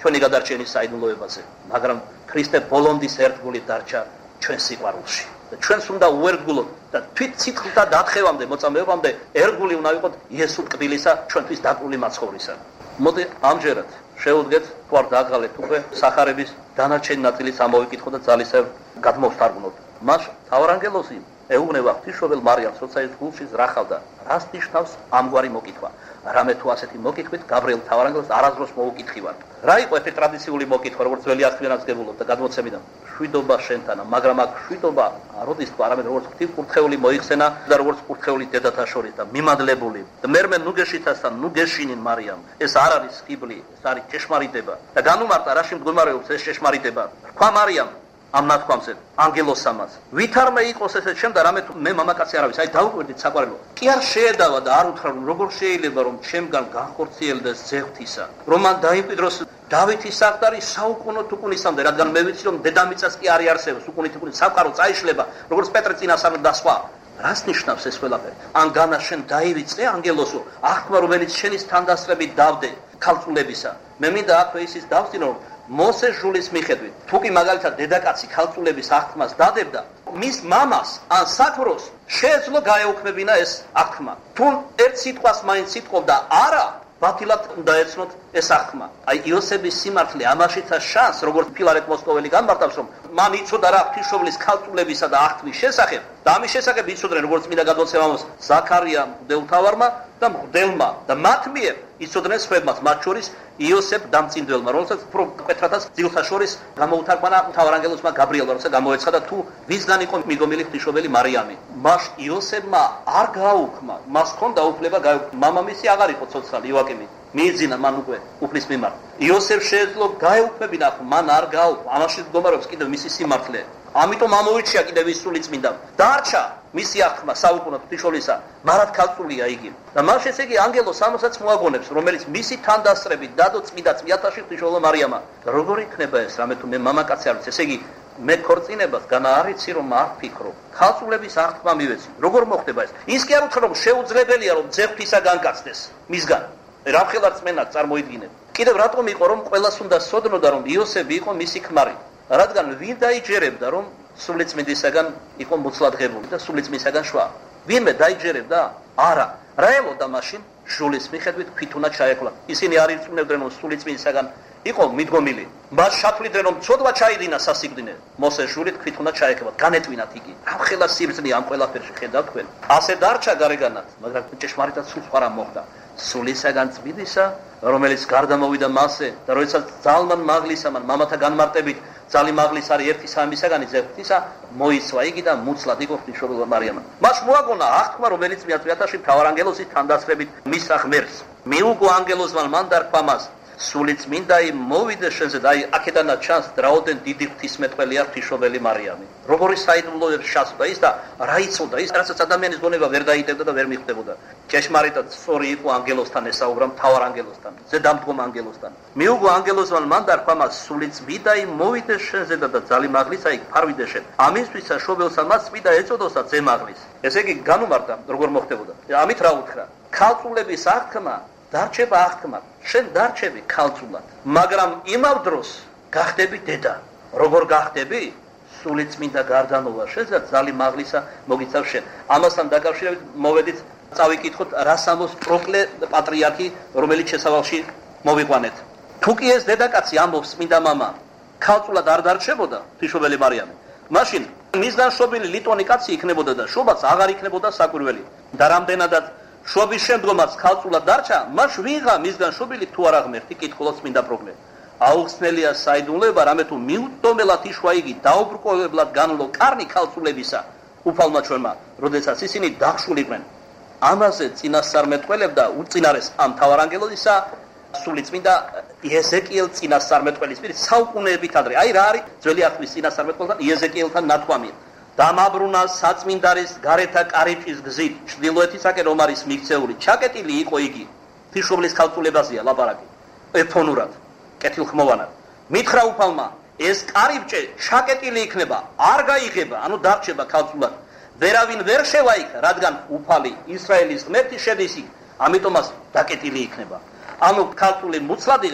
ჩვენი გადარჩენის საიდუმლოებაზე, მაგრამ ქრისტე ბოლომდის ერთგული დარჩა ჩვენ სიყვარულში. და ჩვენს უნდა უერთგულოთ და თვით სიტყვილთა დათხევამდე, მოწამეობამდე ერთგული უნდა ვიყოთ იესო კბილისა ჩვენთვის დაკრული მაცხოვრისა. მოდი ამჯერად შევუდგეთ თუ არ დაღალეთ უკვე სახარების დანარჩენი ნაწილიც ამოვიკითხოთ და ძალისევრ გადმოვსარგუნოთ. მას თავარანგელოზი ეუბნება ღვთისმშობელ მარიამს, როცა ის გულში ზრახავდა, რას ნიშნავს ამგვარი მოკითხვა? რამე თუ ასეთი მოკითხვით გაბრიელ თავარანგელოზს არასდროს მოუკითხივარ. რა იყო ეს ტრადიციული მოკითხვა, როგორც ძველი აღთქმიდან გებულობდა გადმოცემიდან? შვიდობა შენთანა, მაგრამ აქ შვიდობა როდის თქვა, არამედ როგორც ღვთისკურთხეული მოიხსენა და როგორც კურთხეული დედათა შორის და მიმადლებული. და მერმე ნუ გეშითასთან, ნუ გეშინინ მარიამ. ეს არ არის სკიბლი, ეს არის ჭეშმარიტება. და განუმარტა რაში მდგომარეობს ეს ჭეშმარიტება. თქვა მარიამ ამ ნათქვამზე ანგელოს ამას. ვითარმე იყოს ესეთ შემდა რამე თუ მე მამაკაცი არ არის, აი დაუკვირდით საყვარელო. კი არ შეედავა და არ უთხრა რომ როგორ შეიძლება რომ ჩემგან განხორციელდეს ძეღვთისა, რომ მან დაიმკვიდროს დავითის საყდარი საუკუნო თუკუნისამდე, რადგან მე ვიცი რომ დედამიწას კი არ იარსებობს, უკუნი თუკუნი სამყარო წაიშლება, როგორც პეტრე წინასწარ და სხვა. რას ნიშნავს ეს ყველაფერი? ან განა შენ დაივიწყე ანგელოსო, აღთქმა რომელიც შენის თანდასწრებით დავდე ქალწულებისა. მე მინდა აქვე ისიც დავსწინო რომ მოსეს ჟულის მიხედვით, თუ კი მაგალითად დედაკაცი ქალწულების აღთქმას დადებდა, მის მამას ან საქმროს შეეძლო გაეუქმებინა ეს აღთქმა. თუ ერთ სიტყვას მაინც იტყობდა არა, ბათილად უნდა ეცნოთ ეს აღთქმა. აი იოსების სიმართლე ამაშიცა შანს, როგორც ფილარეტ მოსკოველი განმარტავს, რომ მან იცოდა რა ღვთისმშობლის ქალწულებისა და აღთქმის შესახებ და ამის შესახებ იცოდნენ როგორც წმინდა გადმოცემამოს ზაქარია მღვდელმთავარმა და მღვდელმა და მათ მიერ იცოდნენ სხვებმაც, მათ შორის იოსებ დამწინდველმა, რომელსაც უფრო მკვეთრადაც ძილთა შორის გამოუთარგმნა მთავარანგელოზმა გაბრიელმა, როცა გამოეცხადა თუ ვისგან იყო მიგომილი ღვთისმშობელი მარიამი. მას იოსებმა არ გააუქმა, მას ჰქონდა უფლება გაეუქმა. მამამისი აღარ იყო ცოცხალი იოაკიმი. მიიძინა მან უკვე უფლის მიმართ. იოსებ შეეძლო გაეუქმებინა, მან არ გააუქმა. ამაში მდგომარეობს კიდევ მისი სიმართლე. ამიტომ ამოიჩია კიდევ ის სული წმინდა. დარჩა მისი აღთქმა საუკუნო ღვთისმშობლისა, მარად ქალწულია იგი. და მას ესე იგი ანგელოს ამასაც მოაგონებს, რომელიც მისი თანდასწრებით დადო წმინდა წმინდათაში ღვთისმშობლო მარიამა. როგორ იქნება ეს, რამე თუ მე მამაკაცი არ ვიცი, ესე იგი მე ქორწინებას განა არიცი რომ არ ფიქრო. ქალწულების აღთქმა მივეცი. როგორ მოხდება ეს? ის კი არ უთხრა რომ შეუძლებელია რომ ძეღვთისა განკაცდეს მისგან. რამხელა რწმენად წარმოიდგინეთ. კიდევ რატომ იყო რომ ყველას უნდა სოდნოდა რომ იოსები იყო მისი ქმარი? რადგან ვინ დაიჯერებდა რომ სულიწმინდისაგან იყო მოცლადღებული და სულიწმინდისაგან შვა? ვინმე დაიჯერებდა? არა. რა ელოდა მაშინ? ჟულის მიხედვით ქვითუნა ჩაექლა. ისინი არ ირწმუნებდნენ რომ სულიწმინდისაგან იყო მიდგომილი. მას შათვლიდნენ რომ ცოდვა ჩაიდინა სასიკვდინე. მოსეს ჟულით ქვითუნა ჩაექება. განეტვინათ იგი. რამხელა სიბრძნე ამ ყველაფერში ხედავთ თქვენ. ასე დარჩა გარეგანად, მაგრამ ჭეშმარიტად სულ სხვა რამ მოხდა. სულისაგან წმინდისა, რომელიც გარდა მოვიდა მასზე და როდესაც ძალმან მაღლისა მან მამათა განმარტებით ძალი მაღლის არის ერთი სამისაგანი ძეღვთისა, მოიცვა იგი და მუცლად იყო ღვთისმშობელ მარიამა. მას მოაგონა აღთქმა, რომელიც წმინდათაში მთავარანგელოზის თანდასწრებით მისცა ღმერთს. მიუგო ანგელოზმა მან დარქვა მას. სულიწმინდაი მოვიდე შენზე და აი აქედანაც ჩანს რაოდენ დიდი ღვთისმეტყველია ღვთისმშობელი მარიამი. როგორი საიდუმლოებს შეასრულა ის და რა იცოდა ის, რასაც ადამიანის გონება ვერ დაიტევდა და ვერ მიხვდებოდა. ჭეშმარიტად სწორი იყო ანგელოსთან ესაუბრა, მთავარ ანგელოსთან, ზედამდგომ ანგელოსთან. მიუგო ანგელოზმა მან დარქვა მას, სულიწმინდაი მოვიდე შენზე და ძალი მაღლისა იქ ფარვიდე შენ. ამისთვისა შობელსა მას წმინდა ეწოდოსა ძემაღლის. ესე იგი განუმარტა როგორ მოხდებოდა. ამით რა უთხრა? ქალწულების აღთქმა დარჩება აღთქმა, შენ დარჩები ქალწულად, მაგრამ იმავ დროს გახდები დედა. როგორ გახდები? სულიწმინდა გარდანოვა შენსა ძალი მაღლისა მოგიცავ შენ. ამასთან დაკავშირებით მოვედით წავიკითხოთ რასამოს პროკლე პატრიარქი, რომელიც შესავალში მოვიყვანეთ. თუ კი ეს დედაკაცი ამბობს წმინდა მამა, ქალწულად არ დარჩებოდა ღვთისმშობელი მარიამი, მაშინ მისგან შობილი ლიტონი კაცი იქნებოდა და შობაც აღარ იქნებოდა საკვირველი. და რამდენადაც შობის შემდგომაც ქალწულად დარჩა, მას ვიღა მისგან შობილი თუ არა ღმერთი, კითხულობს წმინდა პროკლე. აუხსნელია საიდუმლოება, რამე თუ მიუწდომელად იშვა იგი დაუბრკოლებლად განვლო კარნი ქალწულებისა უფალმა ჩვენმა, როდესაც ისინი დახშულიყვნენ. ამაზე წინასწარმეტყველებდა უწინარეს ამ მთავარანგელოზისა სულიწმინდა იეზეკიელ წინასწარმეტყველის პირით საუკუნეებით ადრე. აი რა არის ძველი აღთქმის წინასწარმეტყველთან იეზეკიელთან ნათქვამი. დამაბრუნა საწმინდარის გარეთა კარიბჭის გზით ჩრდილოეთისაკენ რომ არის მიქცეული. ჩაკეტილი იყო იგი. ღვთისმშობლის ქალწულებაზეა ლაპარაკი. ეფონურად, კეთილხმოვანად. მითხრა უფალმა, ეს კარიბჭე ჩაკეტილი იქნება, არ გაიღება, ანუ დარჩება ქალწულად. ვერავინ ვერ შევა იქ, რადგან უფალი ისრაელის ღმერთი შედის იქ, ამიტომაც დაკეტილი იქნება. ანუ ქალწული მუცლად იღებს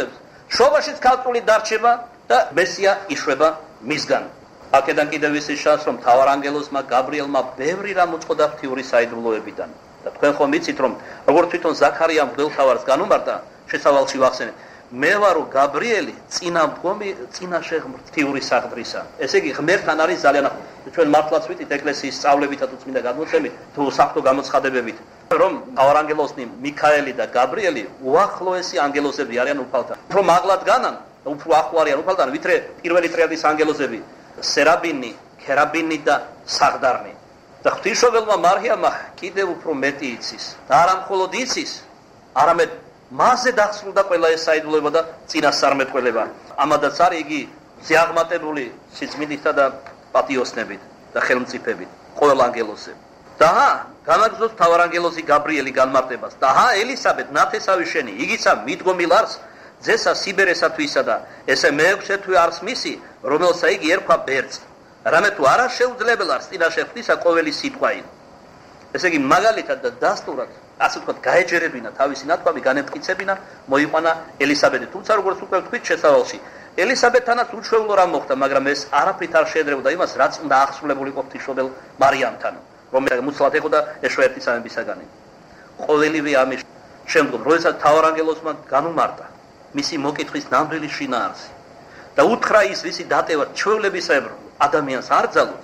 შუაბაშიც ქალწული დარჩება და მესია იშვება მისგან. აქედან კიდევ ისიც ჩანს, რომ მთავარანგელოზმა გაბრიელმა ბევრი რამ უწყოდა ღვთიური საიდუმლოებიდან. და თქვენ ხომ იცით, რომ როგორც თვითონ ზაქარიამ მღვდელმთავარს განუმარტა, შესავალში ვახსენეთ, მე ვარო გაბრიელი წინა მდგომი წინაშე ღვთიური საღდრისა. ესე იგი ღმერთთან არის ძალიან ახლო. ჩვენ მართლაც ვიცით ეკლესიის სწავლებითა თუ წმინდა გადმოცემით თუ საფრთხო გამოცხადებებით, რომ მთავარანგელოზნი მიქაელი და გაბრიელი უახლოესი ანგელოზები არიან უფალთან. უფრო მაღლად განან და უფრო ახლო არიან უფალთან, ვიდრე პირველი ტრიადის ანგელოზები სერაბინი, ქერაბინი და საღდარნი. და ღვთისმშობელმა მარიამმა კიდევ უფრო მეტი იცის. და არა მხოლოდ იცის, არამედ მასზე დახსნილდა ყველა ეს საიდუმლოება და წინასწარმეტყველება. ამადაც არის იგი ზეაღმატებული სიწმინდითა და პატიოსნებით და ხელმწიფებით ყველა ანგელოზზე. და განაგზობს მთავარანგელოზი გაბრიელი განმარტებას. და ელისაბედ ნათესავი შენი, იგიცა მიდგომილ არს ძესა სიბერესათვისა და ესე მეექვსე თვე არს მისი, რომელსა იგი ერქვა ბერწ. რამე თუ არა შეუძლებელ არს წინაშე ღვთისა ყოველი სიტყვაი. ესე იგი მაგალითად და დასტურად ასე ვთქვათ გაეჯერებინა თავისი ნათქვამი, განემტკიცებინა, მოიყვანა ელისაბედი. თუმცა როგორც უკვე ვთქვით შესავალში, ელისაბედთანაც უჩვეულო რამ მოხდა, მაგრამ ეს არაფრით არ შეედრებოდა იმას, რაც უნდა აღსრულებულიყო ღვთისმშობელ მარიამთან, რომელიც მუცლად ეხოდა ეშვერტის სამებისაგანი. ყოველივე ამის შემდგომ, როდესაც მთავარანგელოზმა განუმარტა მისი მოკითხვის ნამდვილი შინაარსი და უთხრა ის, ვისი დატევა ჩვეულებისებრ ადამიანს არ ძალოს,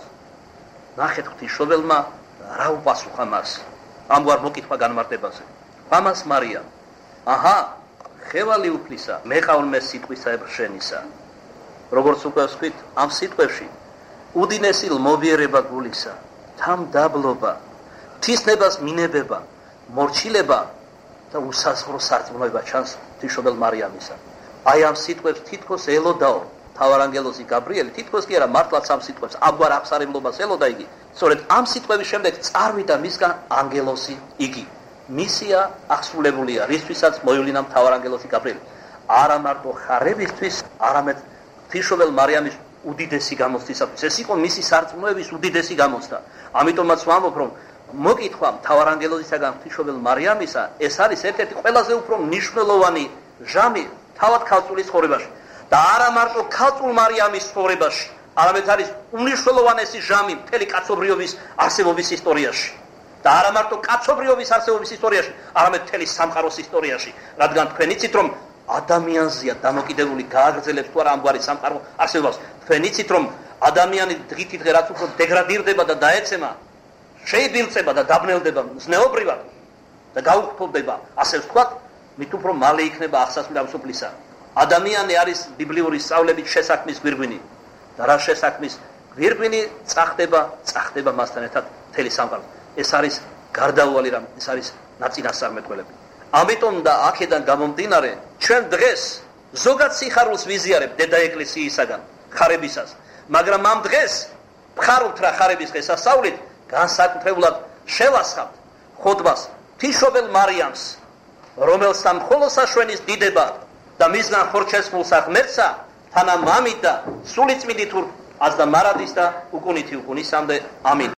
ნახეთ ღვთისმშობელმა რა უპასუხა მას ამგვარ მოკითხვა განმარტებაზე. ამას მარიამ, აჰა, ხევალი უფლისა, მეყავლმე სიტყვისაებრ შენისა. როგორც უკვე ვთქვით, ამ სიტყვებში უდინესი ლმობიერება გულისა, თამდაბლობა, ღვთისნებას მინებება, მორჩილება და უსაზღვრო სარწმუნოება ჩანს ღვთისმშობელ მარიამისა. აი ამ სიტყვებს თითქოს ელოდაო მთავარანგელოზი გაბრიელი, თითქოს კი არა, მართლაც ამ სიტყვებს ამგვარ აღსარებლობას ელოდა იგი. სწორედ ამ სიტყვების შემდეგ წარვიდა მისგან ანგელოზი იგი. მისია აღსრულებულია, რისთვისაც მოივლინა მთავარანგელოზი გაბრიელი. არა მარტო ხარებისთვის, არამედ ღვთისმშობელ მარიამის უდიდესი გამოცდისათვის. ეს იყო მისი სარწმუნოების უდიდესი გამოცდა. ამიტომაც ვამბობ, რომ მოკითხვა მთავარანგელოზისაგან ღვთისმშობელ მარიამისა, ეს არის ერთ-ერთი ყველაზე უფრო მნიშვნელოვანი ჟამი თავად ქალწულის ცხოვრებაში. და არა მარტო ქალწულ მარიამის ცხოვრებაში, არამედ არის უმნიშვნელოვანესი ჟამი მთელი კაცობრიობის არსებობის ისტორიაში. და არა მარტო კაცობრიობის არსებობის ისტორიაში, არამედ მთელი სამყაროს ისტორიაში, რადგან თქვენ იცით, რომ ადამიანზეა დამოკიდებული გააგრძელებს თუ არა ამგვარი სამყარო არსებობას. თქვენ იცით, რომ ადამიანი დღითი დღე რაც უფრო დეგრადირდება და დაეცემა, შეიბილწება და დაბნელდება ზნეობრივად და გაუხტოვდება, ასე ვთქვათ, მით უფრო მალე იქნება აღსასრული ამ სოფლისა. ადამიანი არის ბიბლიური სწავლებით შესაქმნის გვირგვინი და რა შესაქმნის გვირგვინი წახდება, წახდება მასთან ერთად მთელი სამყარო. ეს არის გარდაუვალი რამ, ეს არის ნაწინასწარმეტყველები. ამიტომ და აქედან გამომდინარე, ჩვენ დღეს ზოგად სიხარულს ვიზიარებთ დედა ეკლესიისაგან ხარებისას, მაგრამ ამ დღეს მხარულთ რა ხარების დღესასწაულით განსაკუთრებულად შევასხამთ ხოდბას ღვთისმშობელ მარიამს, რომელსა მხოლოდ საშვენის დიდება და მისგან ხორჩესმულსა ღმერთსა თანა მამით და სულიწმინდით აზდა მარადის და უკუნითი უკუნისამდე ამინ.